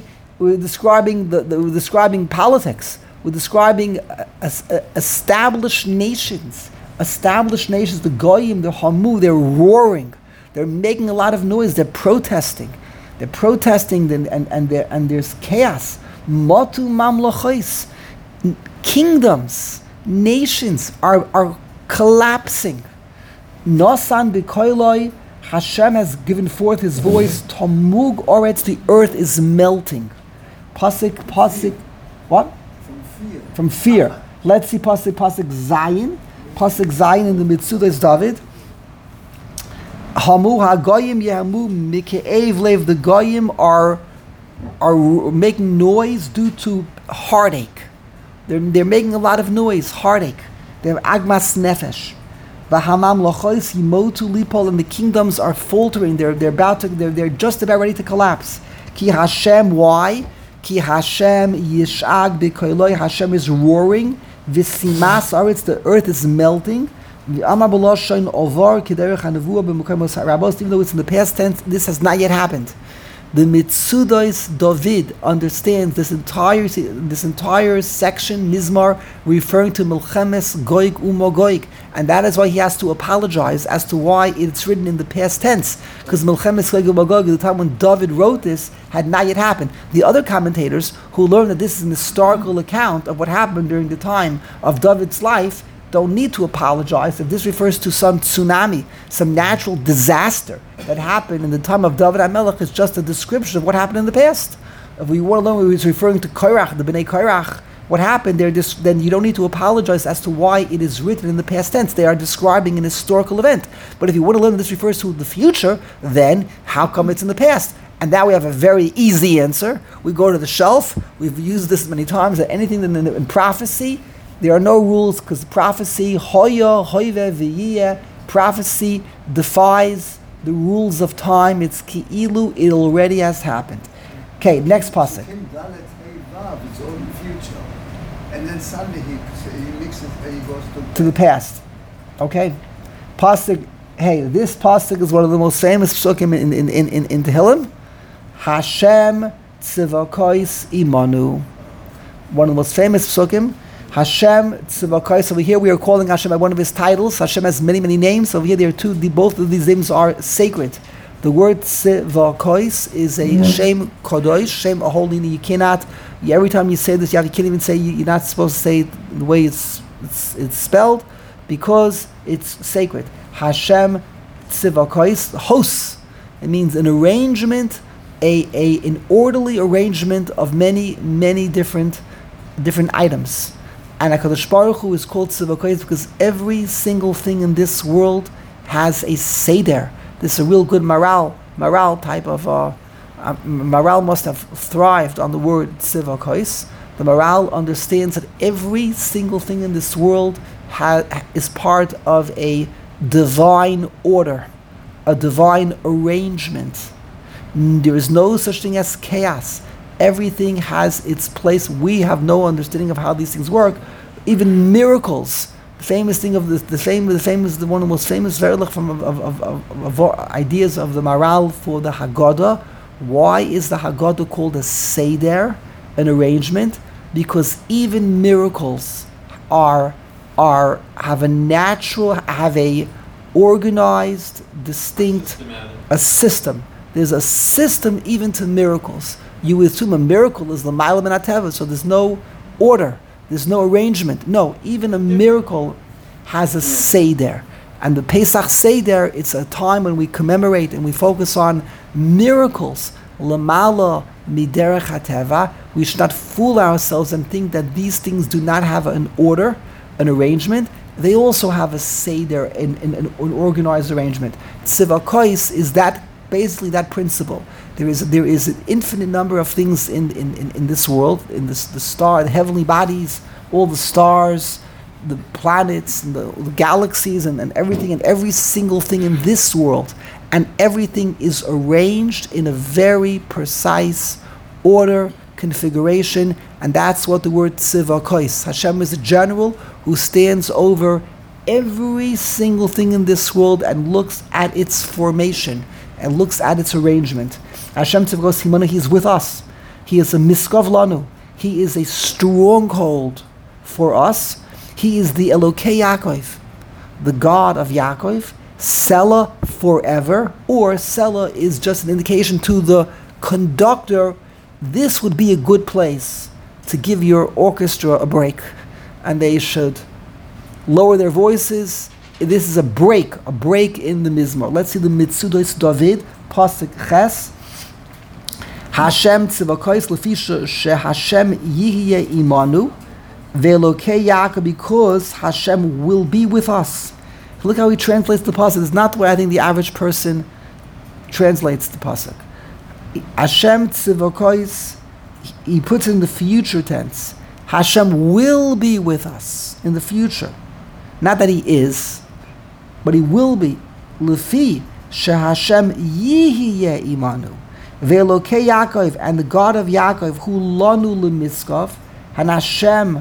politics. We're describing established nations. Established nations. The goyim, the hamu, they're roaring. They're making a lot of noise. They're protesting. They're protesting, and there's chaos. Matu mamlachos. Kingdoms, nations are collapsing. Nasan b'koiloi, Hashem has given forth His voice. Tamug oretz, the earth is melting. Pasik, what? From fear. Let's see pasik Zayin. Pasik Zayin in the Mitzudas David. Hamu hagoyim yehamu mike'ev lev. The goyim are making noise due to heartache. They're making a lot of noise, heartache. They have agmas nefesh. V'hamam lochois yimotu lipol, and the kingdoms are faltering. They're just about ready to collapse. Ki Hashem, why? Ki Hashem yishag b'koiloi. Hashem is roaring. V'simas aretz, the earth is melting. Even though it's in the past tense, this has not yet happened. The Mitzudos David understands this entire section, Mizmar, referring to Milchemes Goig Umo Goig, and that is why he has to apologize as to why it's written in the past tense, because Milchemes Goig Umo Goig, at the time when David wrote this, had not yet happened. The other commentators who learn that this is an historical account of what happened during the time of David's life don't need to apologize if this refers to some tsunami, some natural disaster that happened in the time of David HaMelech. It's just a description of what happened in the past. If we want to learn, it's referring to Korach, the Bnei Korach, what happened there, then you don't need to apologize as to why it is written in the past tense. They are describing an historical event. But if you want to learn that this refers to the future, then how come it's in the past? And now we have a very easy answer. We go to the shelf. We've used this many times, that anything in prophecy, there are no rules, because prophecy, hoya, hoive, v'yiyeh, prophecy defies the rules of time. It's ki'ilu, it already has happened. Okay, next pasuk. It's all in the future. And then suddenly he mixes and he goes to the past. Okay? Pasuk, hey, this pasuk is one of the most famous psukim in Tehillim. Hashem tzivakos imanu. One of the most famous psukim. Hashem tzivakos. Over here we are calling Hashem by one of His titles. Hashem has many, many names. Over here there are two. Both of these names are sacred. The word tzivakos is a shem kodosh, shem a holy name. You cannot. Every time you say this, you can't even say. You're not supposed to say it the way it's spelled, because it's sacred. Hashem tzivakos, hos. It means an arrangement, an orderly arrangement of many, many different items. And HaKadosh Baruch Hu is called Tzivakos because every single thing in this world has a seder. This is a real good morale type of morale must have thrived on the word Tzivakos. The morale understands that every single thing in this world is part of a divine order, a divine arrangement. There is no such thing as chaos. Everything has its place. We have no understanding of how these things work. Even miracles. The famous thing of the one of the most famous verlich from of ideas of the Maral for the Haggadah. Why is the Haggadah called a seder, an arrangement? Because even miracles have a organized, distinct, a system. There's a system even to miracles. You assume a miracle is l'mayla min hateva, so there's no order, there's no arrangement. No, even a miracle has a seder. And the Pesach Seder, it's a time when we commemorate and we focus on miracles. L'mala miderech hateva. We should not fool ourselves and think that these things do not have an order, an arrangement. They also have a seder, an organized arrangement. Tzivakos is that, basically that principle. There is an infinite number of things in this world, the heavenly bodies, all the stars, the planets and the galaxies and everything and every single thing in this world. And everything is arranged in a very precise order, configuration, and that's what the word tzivakos. Hashem is a general who stands over every single thing in this world and looks at its formation and looks at its arrangement. Hashem tzivakos himana, he is with us. He is a miskav lanu. He is a stronghold for us. He is the Elokei Yaakov, the God of Yaakov. Sela forever, or Sela is just an indication to the conductor. This would be a good place to give your orchestra a break, and they should lower their voices. This is a break in the mizmor. Let's see the Mitzudos David, Pasuk Ches. Hashem tzivakos lefisha she Hashem yihye imanu ve'elokei Yaakov, because Hashem will be with us. Look how he translates the pasuk. It's not the way I think the average person translates the pasuk. Hashem tzivakos, he puts it in the future tense. Hashem will be with us in the future. Not that he is, but he will be. Lefi she Hashem yihye imanu ve'elokei Yaakov, and the God of Yaakov who lanu lemiskav, and Hashem,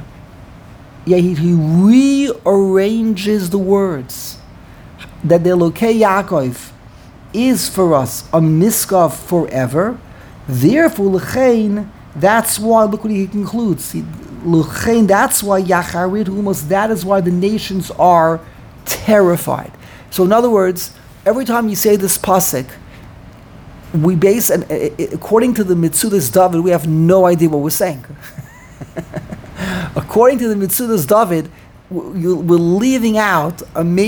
he rearranges the words that the Elokei Yaakov is for us a miskav forever. Therefore, l'chein, that's why, look what he concludes. L'chein, that's why Yacharid Humos, that is why the nations are terrified. So in other words, every time you say this pasuk, we base, and according to the Mitzudas David, we have no idea what we're saying. According to the Mitzudas David, we're leaving out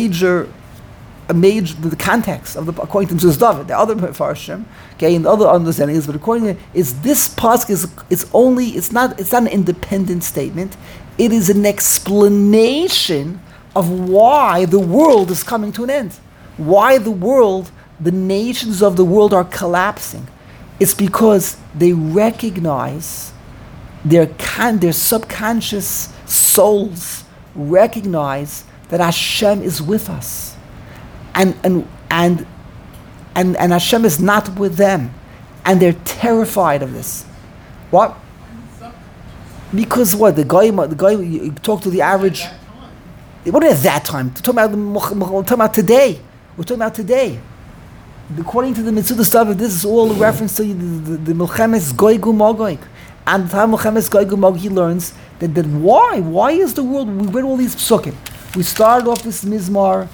the context of the, according to Mitzudas David. The other Mefarshim, okay, and the other understanding is, but according to is this pasuk it's not an independent statement. It is an explanation of why the world is coming to an end, why the nations of the world are collapsing. It's because they recognize. Their subconscious souls recognize that Hashem is with us, and Hashem is not with them, and they're terrified of this. What? Because what the guy you talk to the average. What at that time? We're talking about today. We're talking about today. According to the Mitzudas David, this is all a reference to the Milchemes Gog uMagog. And the time Milchemes Gog uMagog, he learns that why is the world? We read all these psukim. We started off this mizmar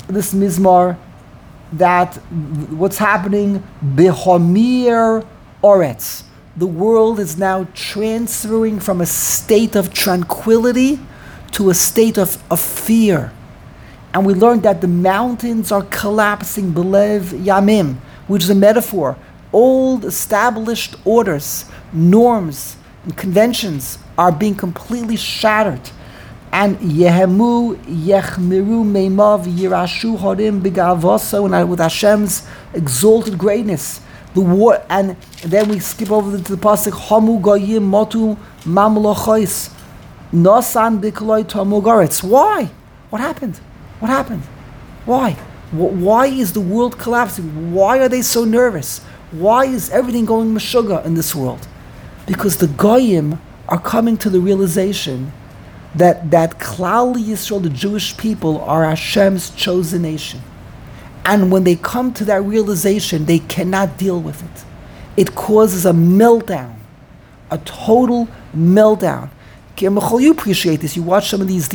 that what's happening B'Hamir Oretz. The world is now transferring from a state of tranquility to a state of fear. And we learned that the mountains are collapsing, Belev Yamim, which is a metaphor. Old established orders, norms, and conventions are being completely shattered. And Yehemu, Yechmiru, Meimav, Yirashu, Horim, B'Gavoso, and with Hashem's exalted greatness. The war, and then we skip over to the pasuk Hamu Goyim Motu Mamlochois Nosan Bikloi Tomugaretz. Why? What happened? What happened? Why? Why is the world collapsing? Why are they so nervous? Why is everything going meshuggah in this world? Because the Goyim are coming to the realization that Klal Yisrael, the Jewish people, are Hashem's chosen nation. And when they come to that realization, they cannot deal with it. It causes a meltdown, a total meltdown. You appreciate this. You watch some of these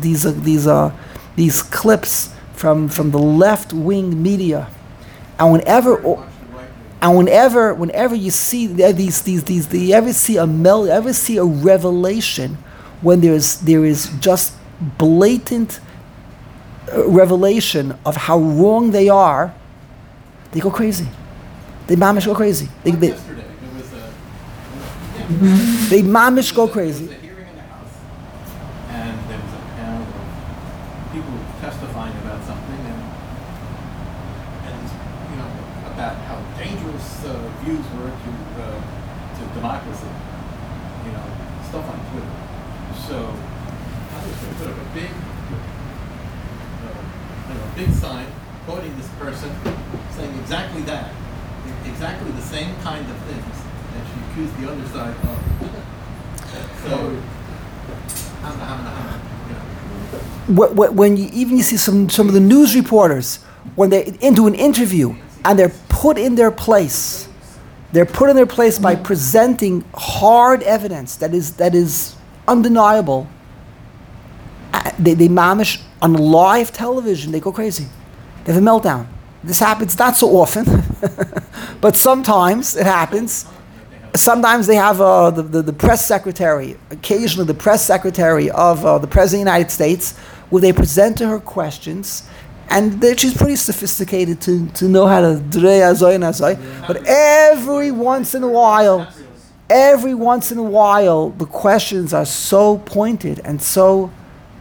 clips from the left wing media, and whenever you see you ever see a revelation when there is just blatant revelation of how wrong they are, they go crazy. They mamish go crazy. They Yesterday, there was they mamish go crazy. There was a hearing in the House, and there was a panel of people testifying about something, and about how dangerous views were to democracy. Stuff on Twitter. So was going to put up a big sign quoting this person, saying exactly that, exactly the same kind of things that she accused the other side of. So, when you see some of the news reporters when they into an interview and they're put in their place by presenting hard evidence that is undeniable. They mamish on live television. They go crazy. They have a meltdown. This happens not so often, but sometimes it happens. Sometimes they have the press secretary, occasionally the press secretary of the President of the United States, where they present to her questions, and she's pretty sophisticated to know how to drei azoi and azoi. But every once in a while, the questions are so pointed and so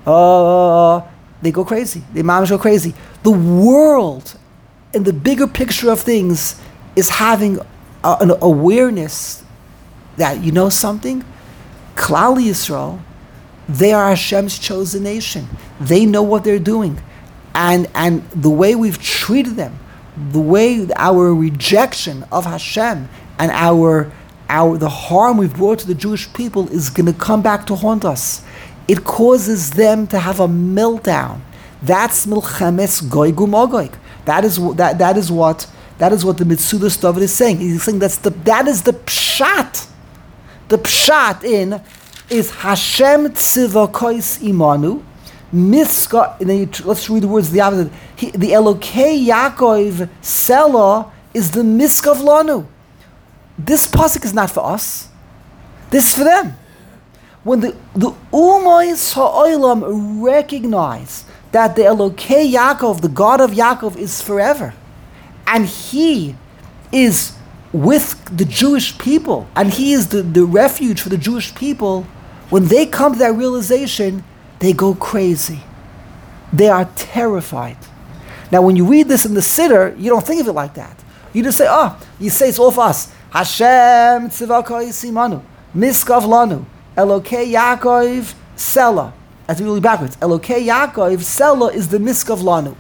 they go crazy. They mamish go crazy. The world, in the bigger picture of things, is having an awareness that, you know something? Klal Yisrael, they are Hashem's chosen nation. They know what they're doing. And the way we've treated them, the way our rejection of Hashem and the harm we've brought to the Jewish people is going to come back to haunt us. It causes them to have a meltdown. That's milchemes goy gumogoy. That is what the Metzudas David is saying. He's saying that is the pshat. The pshat is Hashem tzivakos imanu. Miska. Let's read the words. The opposite. The Elokei Yaakov Sela is the Miskav Lanu. This pasuk is not for us. This is for them. When the Umois Ha'olam recognize that the Elokei Yaakov, the God of Yaakov, is forever, and He is with the Jewish people, and He is the refuge for the Jewish people, when they come to that realization, they go crazy. They are terrified. Now, when you read this in the Siddur, you don't think of it like that. You just say, you say it's all for us. Hashem tzivakos imanu, miskav lanu, Elokei Yaakov Sela. That's really backwards. Elokei Yaakov Sela is the miskav lanu.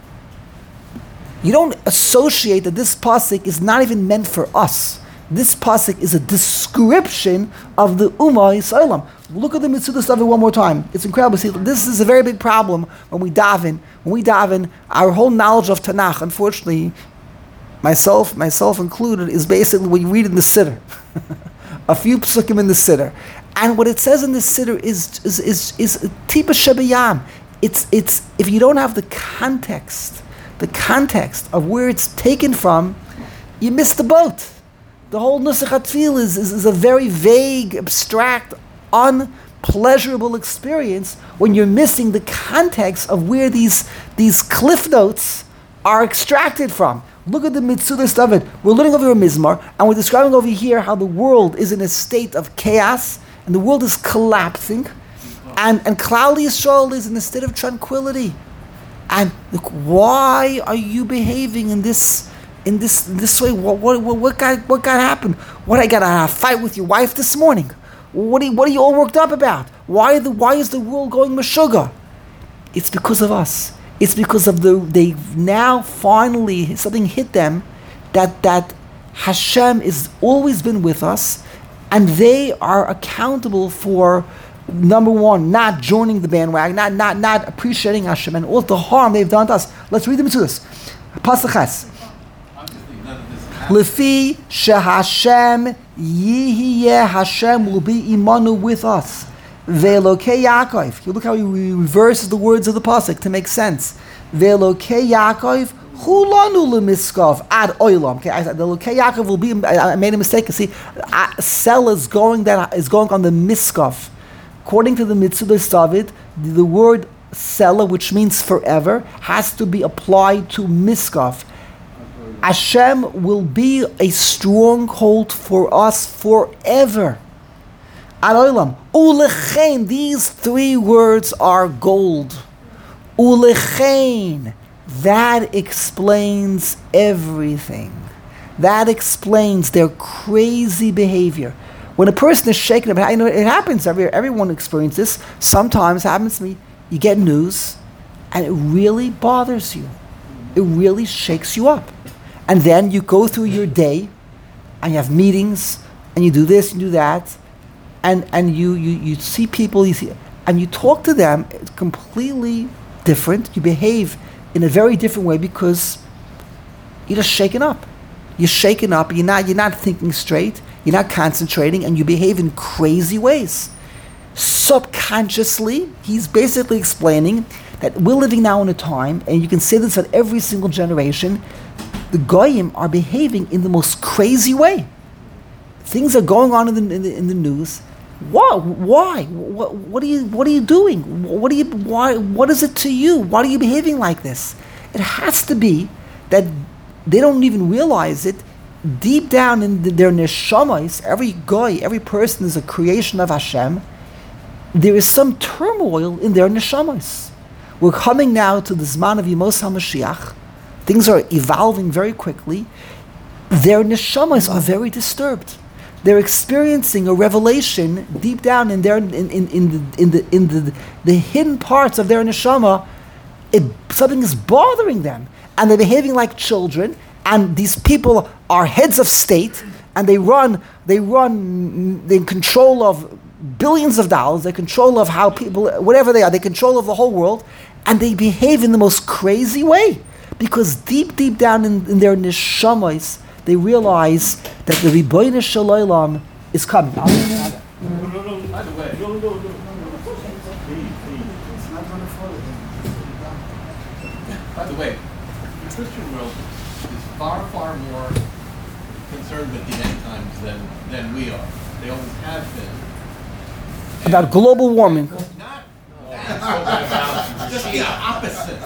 You don't associate that this pasuk is not even meant for us. This pasuk is a description of the Ummah Yisraelim. Look at the Metzudas David one more time. It's incredible. See, this is a very big problem when we daven. When we daven, our whole knowledge of Tanakh, unfortunately, myself included, is basically what you read in the Siddur. A few psukim in the Siddur. And what it says in the Siddur is Tipa Shebayam. It's if you don't have the context of where it's taken from, you miss the boat. The whole Nusach HaTfil is a very vague, abstract, unpleasurable experience when you're missing the context of where these cliff notes are extracted from. Look at the Metzudas David. We're learning over a Mizmar, and we're describing over here how the world is in a state of chaos, and the world is collapsing, and Klal Yisrael is in a state of tranquility. And look, why are you behaving in this way? What got happened? What, I got a fight with your wife this morning? What are you all worked up about? Why is the world going meshuggah? It's because of us. It's because of they've now finally something hit them that Hashem has always been with us, and they are accountable for, number one, not joining the bandwagon, not appreciating Hashem, and all the harm they've done to us. Let's read them to this. Pasuk Ches. Lefi shehashem yihiyeh, Hashem will be imanu with us. Ve'elokei Yaakov. You look how he reverses the words of the pasuk to make sense. Ve'elokei Yaakov hu lanu lemiskav ad oilam. Okay, the Elokei Yaakov will be. I made a mistake. You see, Sel is going on the miskav. According to the Metzudas David, the word Sela, which means forever, has to be applied to miskav. Hashem will be a stronghold for us forever. Ad olam. Ulechein, these three words are gold. Ulechein, that explains everything. That explains their crazy behavior. When a person is shaken up, I know it happens. Everyone experiences this. Sometimes it happens to me. you get news, and it really bothers you. It really shakes you up. And then you go through your day, and you have meetings, and you do this and do that, and you see people, and you talk to them. It's completely different. You behave in a very different way because you're just shaken up. You're shaken up. You're not thinking straight. You're not concentrating, and you behave in crazy ways. Subconsciously, he's basically explaining that we're living now in a time, and you can say this at every single generation, the Goyim are behaving in the most crazy way. Things are going on in the news. Why? What are you doing? What is it to you? Why are you behaving like this? It has to be that they don't even realize it. Deep down in their neshamas, every guy, every person is a creation of Hashem. There is some turmoil in their neshamas. We're coming now to the Zman of Yemos HaMashiach. Things are evolving very quickly. Their neshamas are very disturbed. They're experiencing a revelation deep down in their in the hidden parts of their neshama. Something is bothering them, and they're behaving like children. And these people are heads of state, and they're in control of billions of dollars. They're in control of how people, whatever they are, they're in control of the whole world, and they behave in the most crazy way because deep down in their neshamas, they realize that the Ribono Shel Olam is coming. By the way, by the way, the Christian world is far more concerned with the end times than we are. They always have been. About global warming. Not just the opposite.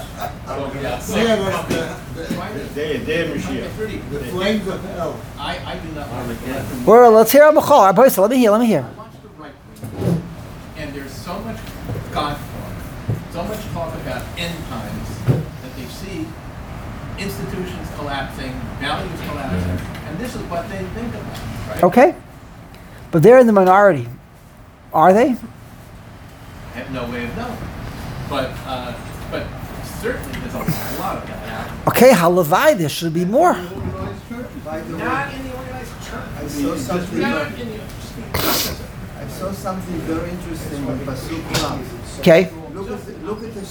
The flames of hell. I do not want to. Well, let's hear Abachol. Let me hear. I watch the right wing, and there's so much God talk, so much talk about end times that they see institutions collapsing, values collapsing, and this is what they think about, right? Okay, but they're in the minority. Are they? I have no way of knowing, but certainly there's a lot of that happening. Okay, halavai, there should be more. By the way, Not in the organized church. I saw something. Not in the I saw something very interesting in Pasuk Rav. Okay. Look at the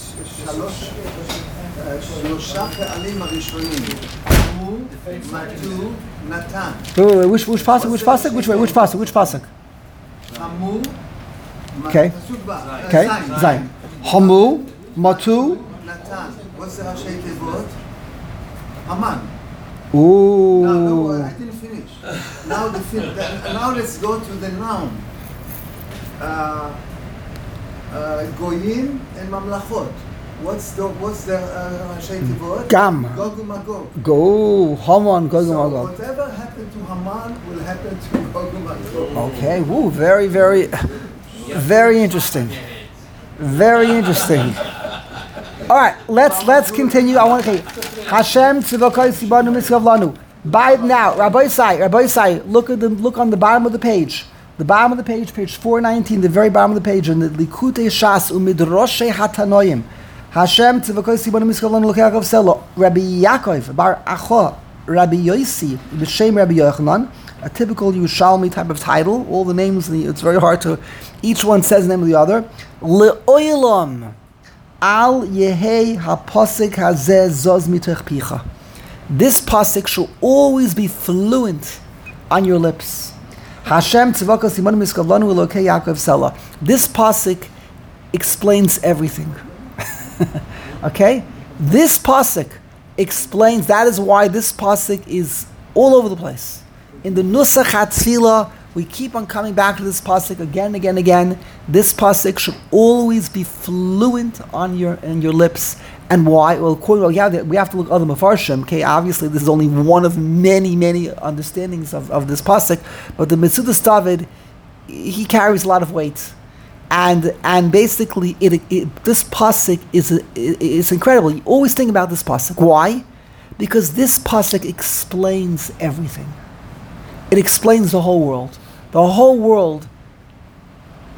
שלושה פעלים הראשונים. הוא, מתו, נתן. Wait, which pasuk? Which pasuk? חמו, Okay. פסוק בא. Okay. Zayin. Hamu, Matu. נתן. What's the ראשי תיבות? Haman. Ooh. No, I didn't finish. Now let's go to the noun. Goyim and mamlachot. What's the ראשי תיבות? Gam. Gog uMagog. Go. Haman, Gog So uMagog. whatever happened to Haman will happen to Gog uMagog. Okay. Woo. Very, very, very interesting. Very interesting. All right. Let's continue. I want to say Hashem tzivokay sibanu mitzvav lanu. By now, Rabbi Sai, look on the bottom of the page. The bottom of the page, page 419, the very bottom of the page, in the Likutei Shas u'midroshei hatanoim. Hashem tzivokay sibanu mitzvav lanu l'keach of selo. Rabbi Yaakov bar Acho, Rabbi Yosi, b'shem Rabbi Yochanan, a typical Yerushalmi type of title. All the names, it's very hard to. Each one says the name of the other. Le'olam. Al yehei haposik hazeh zoz mitoch picha. This pasuk should always be fluent on your lips. Hashem tzivaka simon miskavlanu elokei Yaakov Sela. This pasuk explains everything. Okay? This pasuk explains, that is why this pasuk is all over the place. In the Nusach HaTfilah, we keep on coming back to this pasuk again. This pasuk should always be fluent on your lips. And why? Well, we have to look at other mafarshim. Okay, obviously this is only one of many understandings of this pasuk. But the Metzudas David, he carries a lot of weight, and basically this pasuk is incredible. You always think about this pasuk. Why? Because this pasuk explains everything. It explains the whole world. The whole world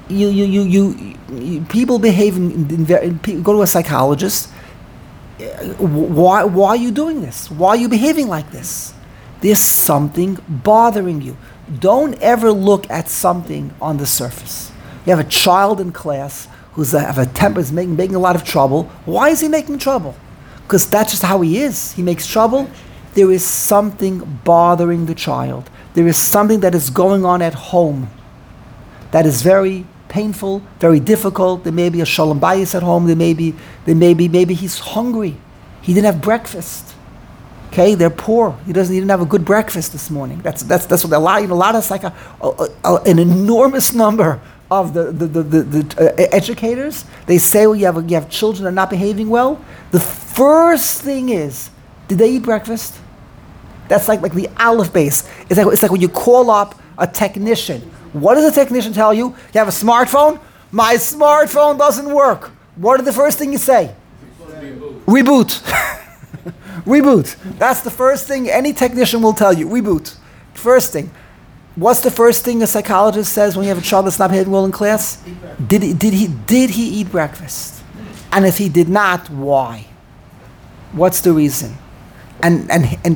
people behave go to a psychologist. Why are you doing this? Why are you behaving like this? There's something bothering you. Don't ever look at something on the surface. You have a child in class who's have a temper, is making a lot of trouble. Why is he making trouble? Because that's just how he is. He makes trouble. There is something bothering the child. There is something that is going on at home that is very painful, very difficult. There may be a shalom bayis at home. Maybe he's hungry. He didn't have breakfast. Okay, they're poor. He didn't have a good breakfast this morning. That's what a lot of like an enormous number of the educators. They say, well, you have children that are not behaving well. The first thing is, did they eat breakfast? That's like the aleph base. It's like when you call up a technician. What does the technician tell you? You have a smartphone? My smartphone doesn't work. What is the first thing you say? Reboot. Reboot. That's the first thing any technician will tell you. Reboot. First thing. What's the first thing a psychologist says when you have a child that's not behaving well in class? Did he eat breakfast? And if he did not, why? What's the reason? And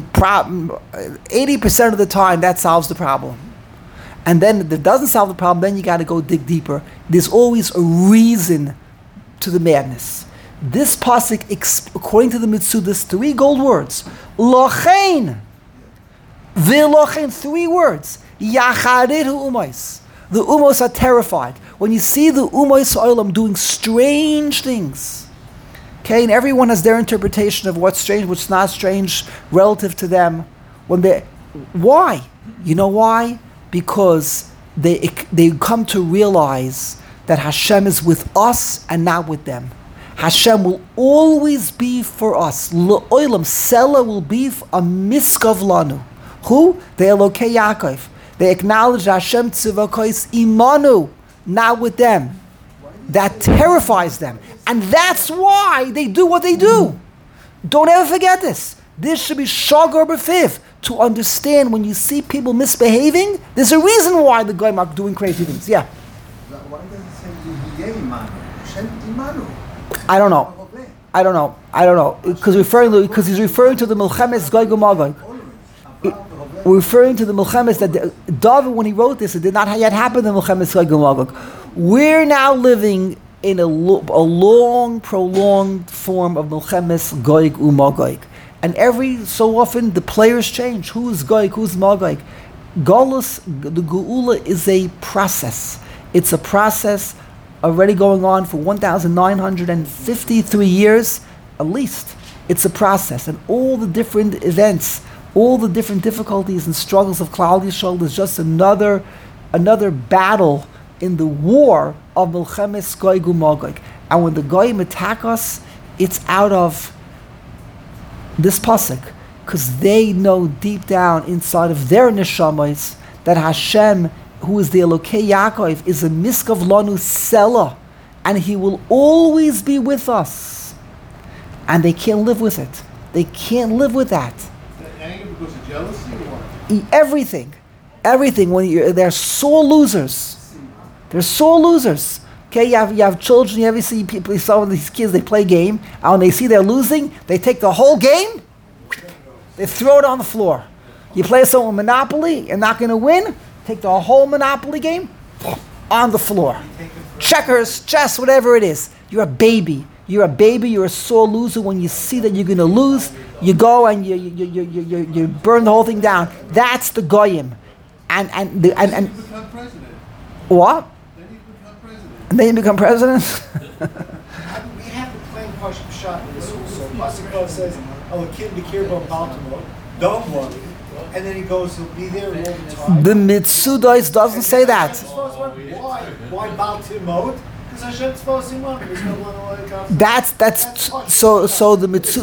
80% of the time that solves the problem. And then if it doesn't solve the problem, then you got to go dig deeper. There's always a reason to the madness. This pasuk, according to the Mitzvah, there's 3 gold words. Lochein. V'lochein, 3 words. Yacharihu umos. The umos are terrified. When you see the umos olam doing strange things, okay, and everyone has their interpretation of what's strange, what's not strange, relative to them. Why? You know why? Because they come to realize that Hashem is with us and not with them. Hashem will always be for us. L'olam, Sela will be a miskav lanu. Who? The Elokei Yaakov. They acknowledge Hashem tzivakos imanu, not with them. That terrifies them. And that's why they do what they do. Don't ever forget this. This should be shagar b'fiv. To understand when you see people misbehaving, there's a reason why the goyim are doing crazy things. Yeah. Why does it say Yehiyeh imanu? Hashem imanu. I don't know. Because he's referring to the Milchemes Gog uMagog. Referring to the Milchemes that David, when he wrote this, it did not yet happen. The Milchemes Gog uMagog. We're now living in a long, prolonged form of Milchemes Gog uMagog. And every so often the players change. Who's Gog? Who's Magog? Golus, the Geula is a process. It's a process already going on for 1,953 years, at least. It's a process. And all the different events, all the different difficulties and struggles of Klal Yisrael is just another battle in the war of Milchemes Gog uMagog. And when the Goyim attack us, it's out of this pasuk, because they know deep down inside of their neshamas that Hashem, who is the Elokei Yaakov, is a miskav lanu sela, and He will always be with us. And they can't live with it. They can't live with that. Anger because of jealousy or what? Everything. They're sore losers. They're sore losers. Okay, you have children, you ever see people, some of these kids, they play a game, and when they see they're losing, they take the whole game, they throw it on the floor. You play someone Monopoly and not going to win, take the whole Monopoly game on the floor. Checkers, chess, whatever it is. You're a baby. You're a sore loser. When you see that you're going to lose, you go and you burn the whole thing down. That's the goyim. And become president. What? Then you become president. And then you become president? We have the plain Pasuk shot in this also. Pasuk says, "Alakim b'kirbo Baltimore, don't worry," and then he goes, "He'll be there all the time." The Mitzudos doesn't say that. Why Baltimore? Because Hashem's supposed to want him. There's no one like That's so the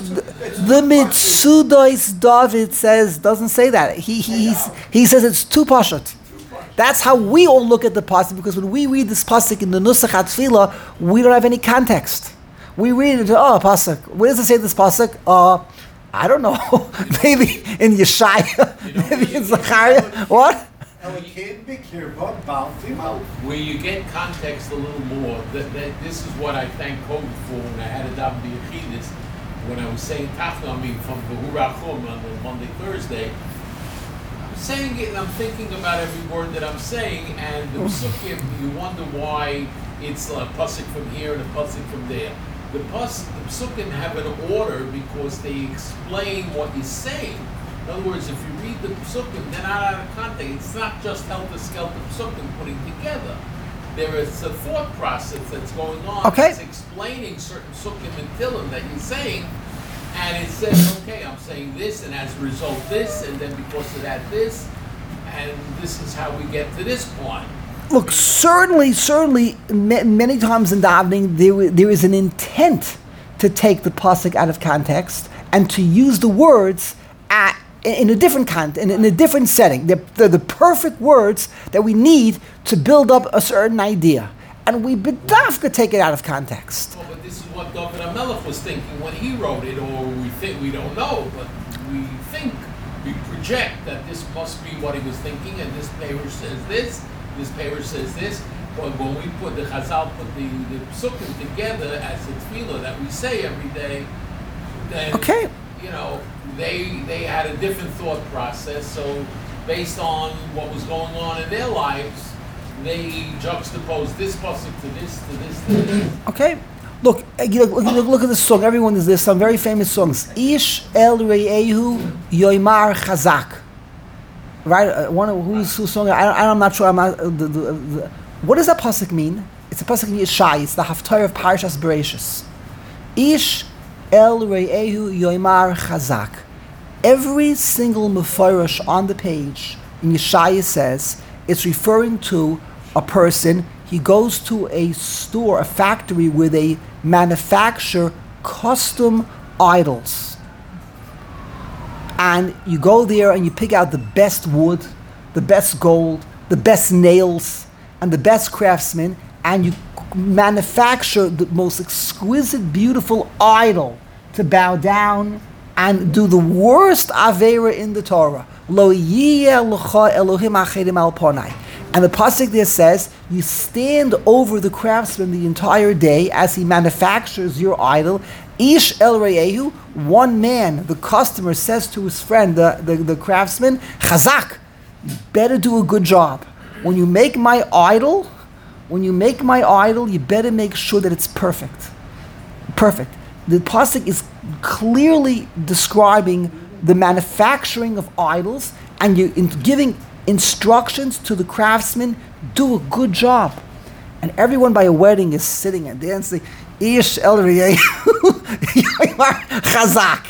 Mitzudos David doesn't say that. He says it's too pashut. That's how we all look at the pasuk, because when we read this pasuk in the Nusach HaTfilah, we don't have any context. We read it, pasuk. Where does it say this pasuk? I don't know. Maybe in Yeshaya, maybe in Zechariah. What? Elokim b'kirba b'altimo. Where you get context a little more, that this is what I thank Kobe for when I had a daven b'yachidus, when I was saying Tachnamim from Behurachum on the Monday, Thursday. I'm saying it and I'm thinking about every word that I'm saying, and the psukim, you wonder why it's a pasuk from here and a pasuk from there. The psukim have an order because they explain what you're saying. In other words, if you read the psukim, they're not out of context. It's not just helter-skelter psukim putting together. There is a thought process that's going on that's explaining certain psukim and tillim that you're saying, and it says, okay, I'm saying this, and as a result this, and then because of that this, and this is how we get to this point. Look, certainly, many times in davening, there is an intent to take the pasuk out of context and to use the words in a different context, in a different setting. They're the perfect words that we need to build up a certain idea. And we bedafka take it out of context. Well, but this is what David HaMelech was thinking when he wrote it, or we think, we don't know, but we project that this must be what he was thinking, and this paper says this paper says this. But when we put the Chazal, put the psukim together as a tefillah that we say every day, then, you know, they had a different thought process. So based on what was going on in their lives, they juxtaposed this pasuk to this, to this, to this. Okay. Look at this song. There's some very famous songs. Ish el re'ehu yoimar chazak. Right? Who's song? I'm not sure. What does that pasuk mean? It's a pasuk in Yeshai. It's the Haftarah of Parshas Bereshis. Ish el re'ehu yoimar chazak. Every single mefarish on the page in Yeshaya says it's referring to a person. He goes to a store, a factory where they manufacture custom idols. And you go there and you pick out the best wood, the best gold, the best nails, and the best craftsmen, and you manufacture the most exquisite, beautiful idol to bow down and do the worst Avera in the Torah. Lo yiyeh lecha Elohim acherim al ponai. And the pasuk there says, you stand over the craftsman the entire day as he manufactures your idol. Ish el re'ehu, one man, the customer says to his friend, the craftsman, Chazak, you better do a good job. When you make my idol, you better make sure that it's perfect. Perfect. The pasuk is clearly describing the manufacturing of idols, and you're giving instructions to the craftsman, do a good job. And everyone by a wedding is sitting and dancing. Ish el re'ehu chazak.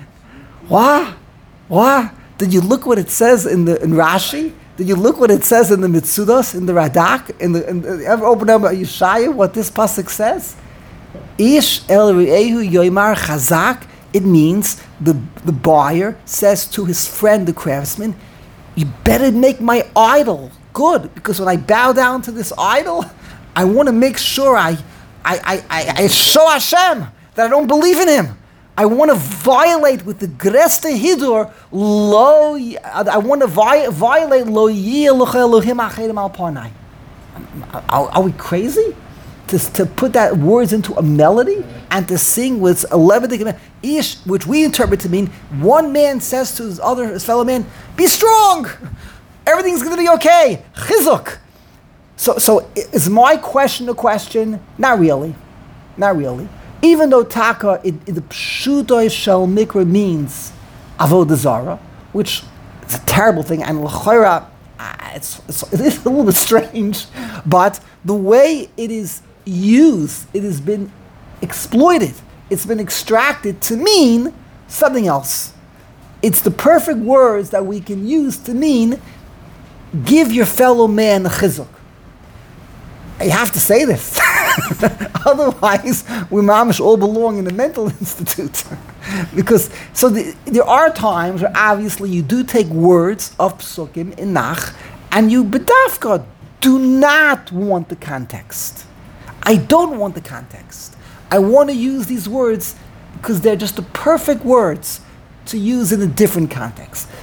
What? Did you look what it says in Rashi? Did you look what it says in the Mitzudos, in the Radak? Ever open up Yeshaya, what this pasuk says? Ish el re'ehu yoimar chazak. It means the buyer says to his friend, the craftsman, you better make my idol good, because when I bow down to this idol, I want to make sure I show Hashem that I don't believe in Him. I want to violate with the Greste Hidur, I want to violate Lo Yiyeh Lecha Elohim Acherim Al Panai. Are we crazy? To put that words into a melody and to sing with 11 ish, which we interpret to mean one man says to his fellow man, be strong, everything's going to be okay, chizuk. So is my question a question? Not really. Even though taka, the pshutoy shel mikra means avodah zara, which is a terrible thing, and l'chayra, it is a little bit strange, but the way it is used, it has been exploited, it's been extracted to mean something else. It's the perfect words that we can use to mean give your fellow man a chizuk. You have to say this. Otherwise, we mamish all belong in a mental institute. Because, there are times where obviously you do take words of psukim in nach, and you bedafka do not want the context. I don't want the context. I want to use these words because they're just the perfect words to use in a different context.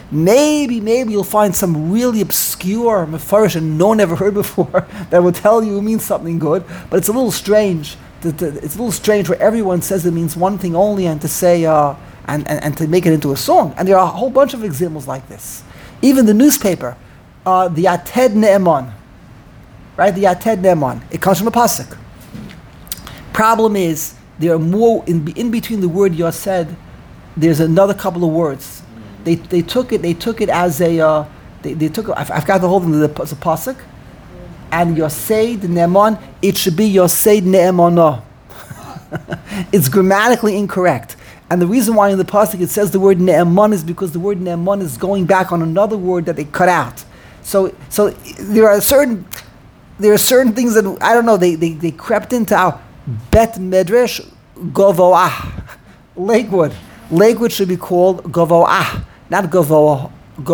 Maybe you'll find some really obscure mefarish and no one ever heard before that will tell you it means something good. But it's a little strange. It's a little strange where everyone says it means one thing only, and to say and to make it into a song. And there are a whole bunch of examples like this. Even the newspaper, the Yated Ne'eman, right? The Yated Ne'eman. It comes from a pasuk. Problem is, there are more in between the word Yosed. There's another couple of words. They took it as a they took. I've got the whole thing. It's a pasuk, and Yosed Ne'eman. It should be Yosed Ne'emana. It's grammatically incorrect. And the reason why in the pasuk it says the word Ne'eman is because the word Ne'eman is going back on another word that they cut out. So there are certain things that I don't know. They crept into our Bet Medrash Govoah. Lakewood should be called Govoah, not Govoah.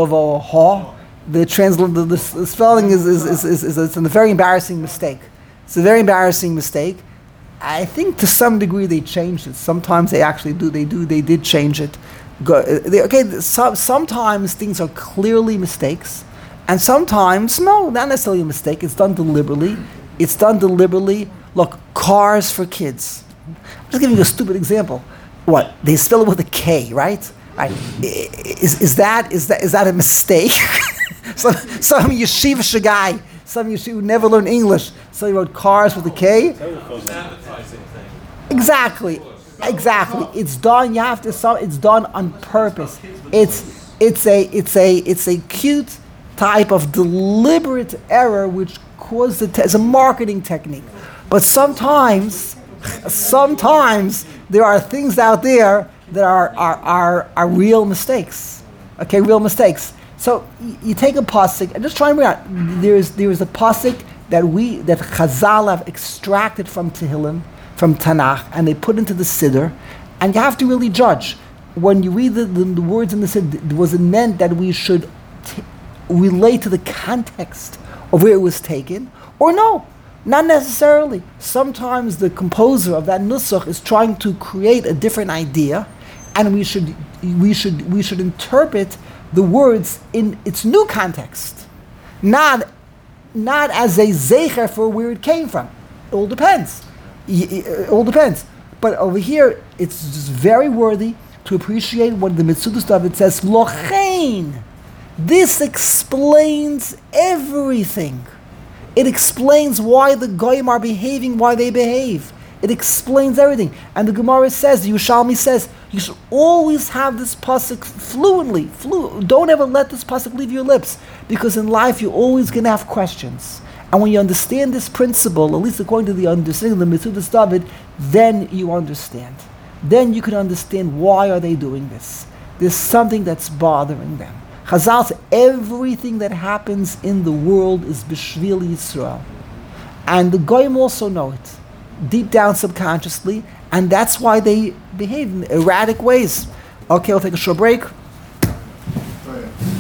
The spelling is it's a very embarrassing mistake. It's a very embarrassing mistake. I think to some degree they changed it. Sometimes they actually do. They did change it. Sometimes things are clearly mistakes, and sometimes no, not necessarily a mistake. It's done deliberately. Look, cars for kids. I'm just giving you a stupid example. What? They spell it with a K, right? Right. Is that a mistake? some yeshiva shagai, some yeshiva who never learned English, so he wrote cars with a K. Exactly. It's done. You have to. It's done on purpose. It's a cute type of deliberate error which caused it's a marketing technique. But sometimes there are things out there that are real mistakes. Okay, real mistakes. So you take a pasuk and just try and read out. There is a pasuk that Chazal have extracted from Tehillim, from Tanakh, and they put into the Siddur, and you have to really judge. When you read the words in the Siddur, was it meant that we should relate to the context of where it was taken, or no? Not necessarily. Sometimes the composer of that nusach is trying to create a different idea, and we should interpret the words in its new context, not as a zecher for where it came from. It all depends. But over here, it's just very worthy to appreciate what the Metzudas David says. Lochein. This explains everything. It explains why the Goyim are behaving, why they behave. It explains everything. And the Gemara says, the Yerushalmi says, you should always have this pasuk fluently. Don't ever let this pasuk leave your lips, because in life you're always going to have questions. And when you understand this principle, at least according to the understanding of the Metzudas David, then you understand. Then you can understand why are they doing this. There's something that's bothering them. Chazal says everything that happens in the world is b'shvil Yisrael. And the Goyim also know it, deep down subconsciously, and that's why they behave in erratic ways. Okay, we'll take a short break.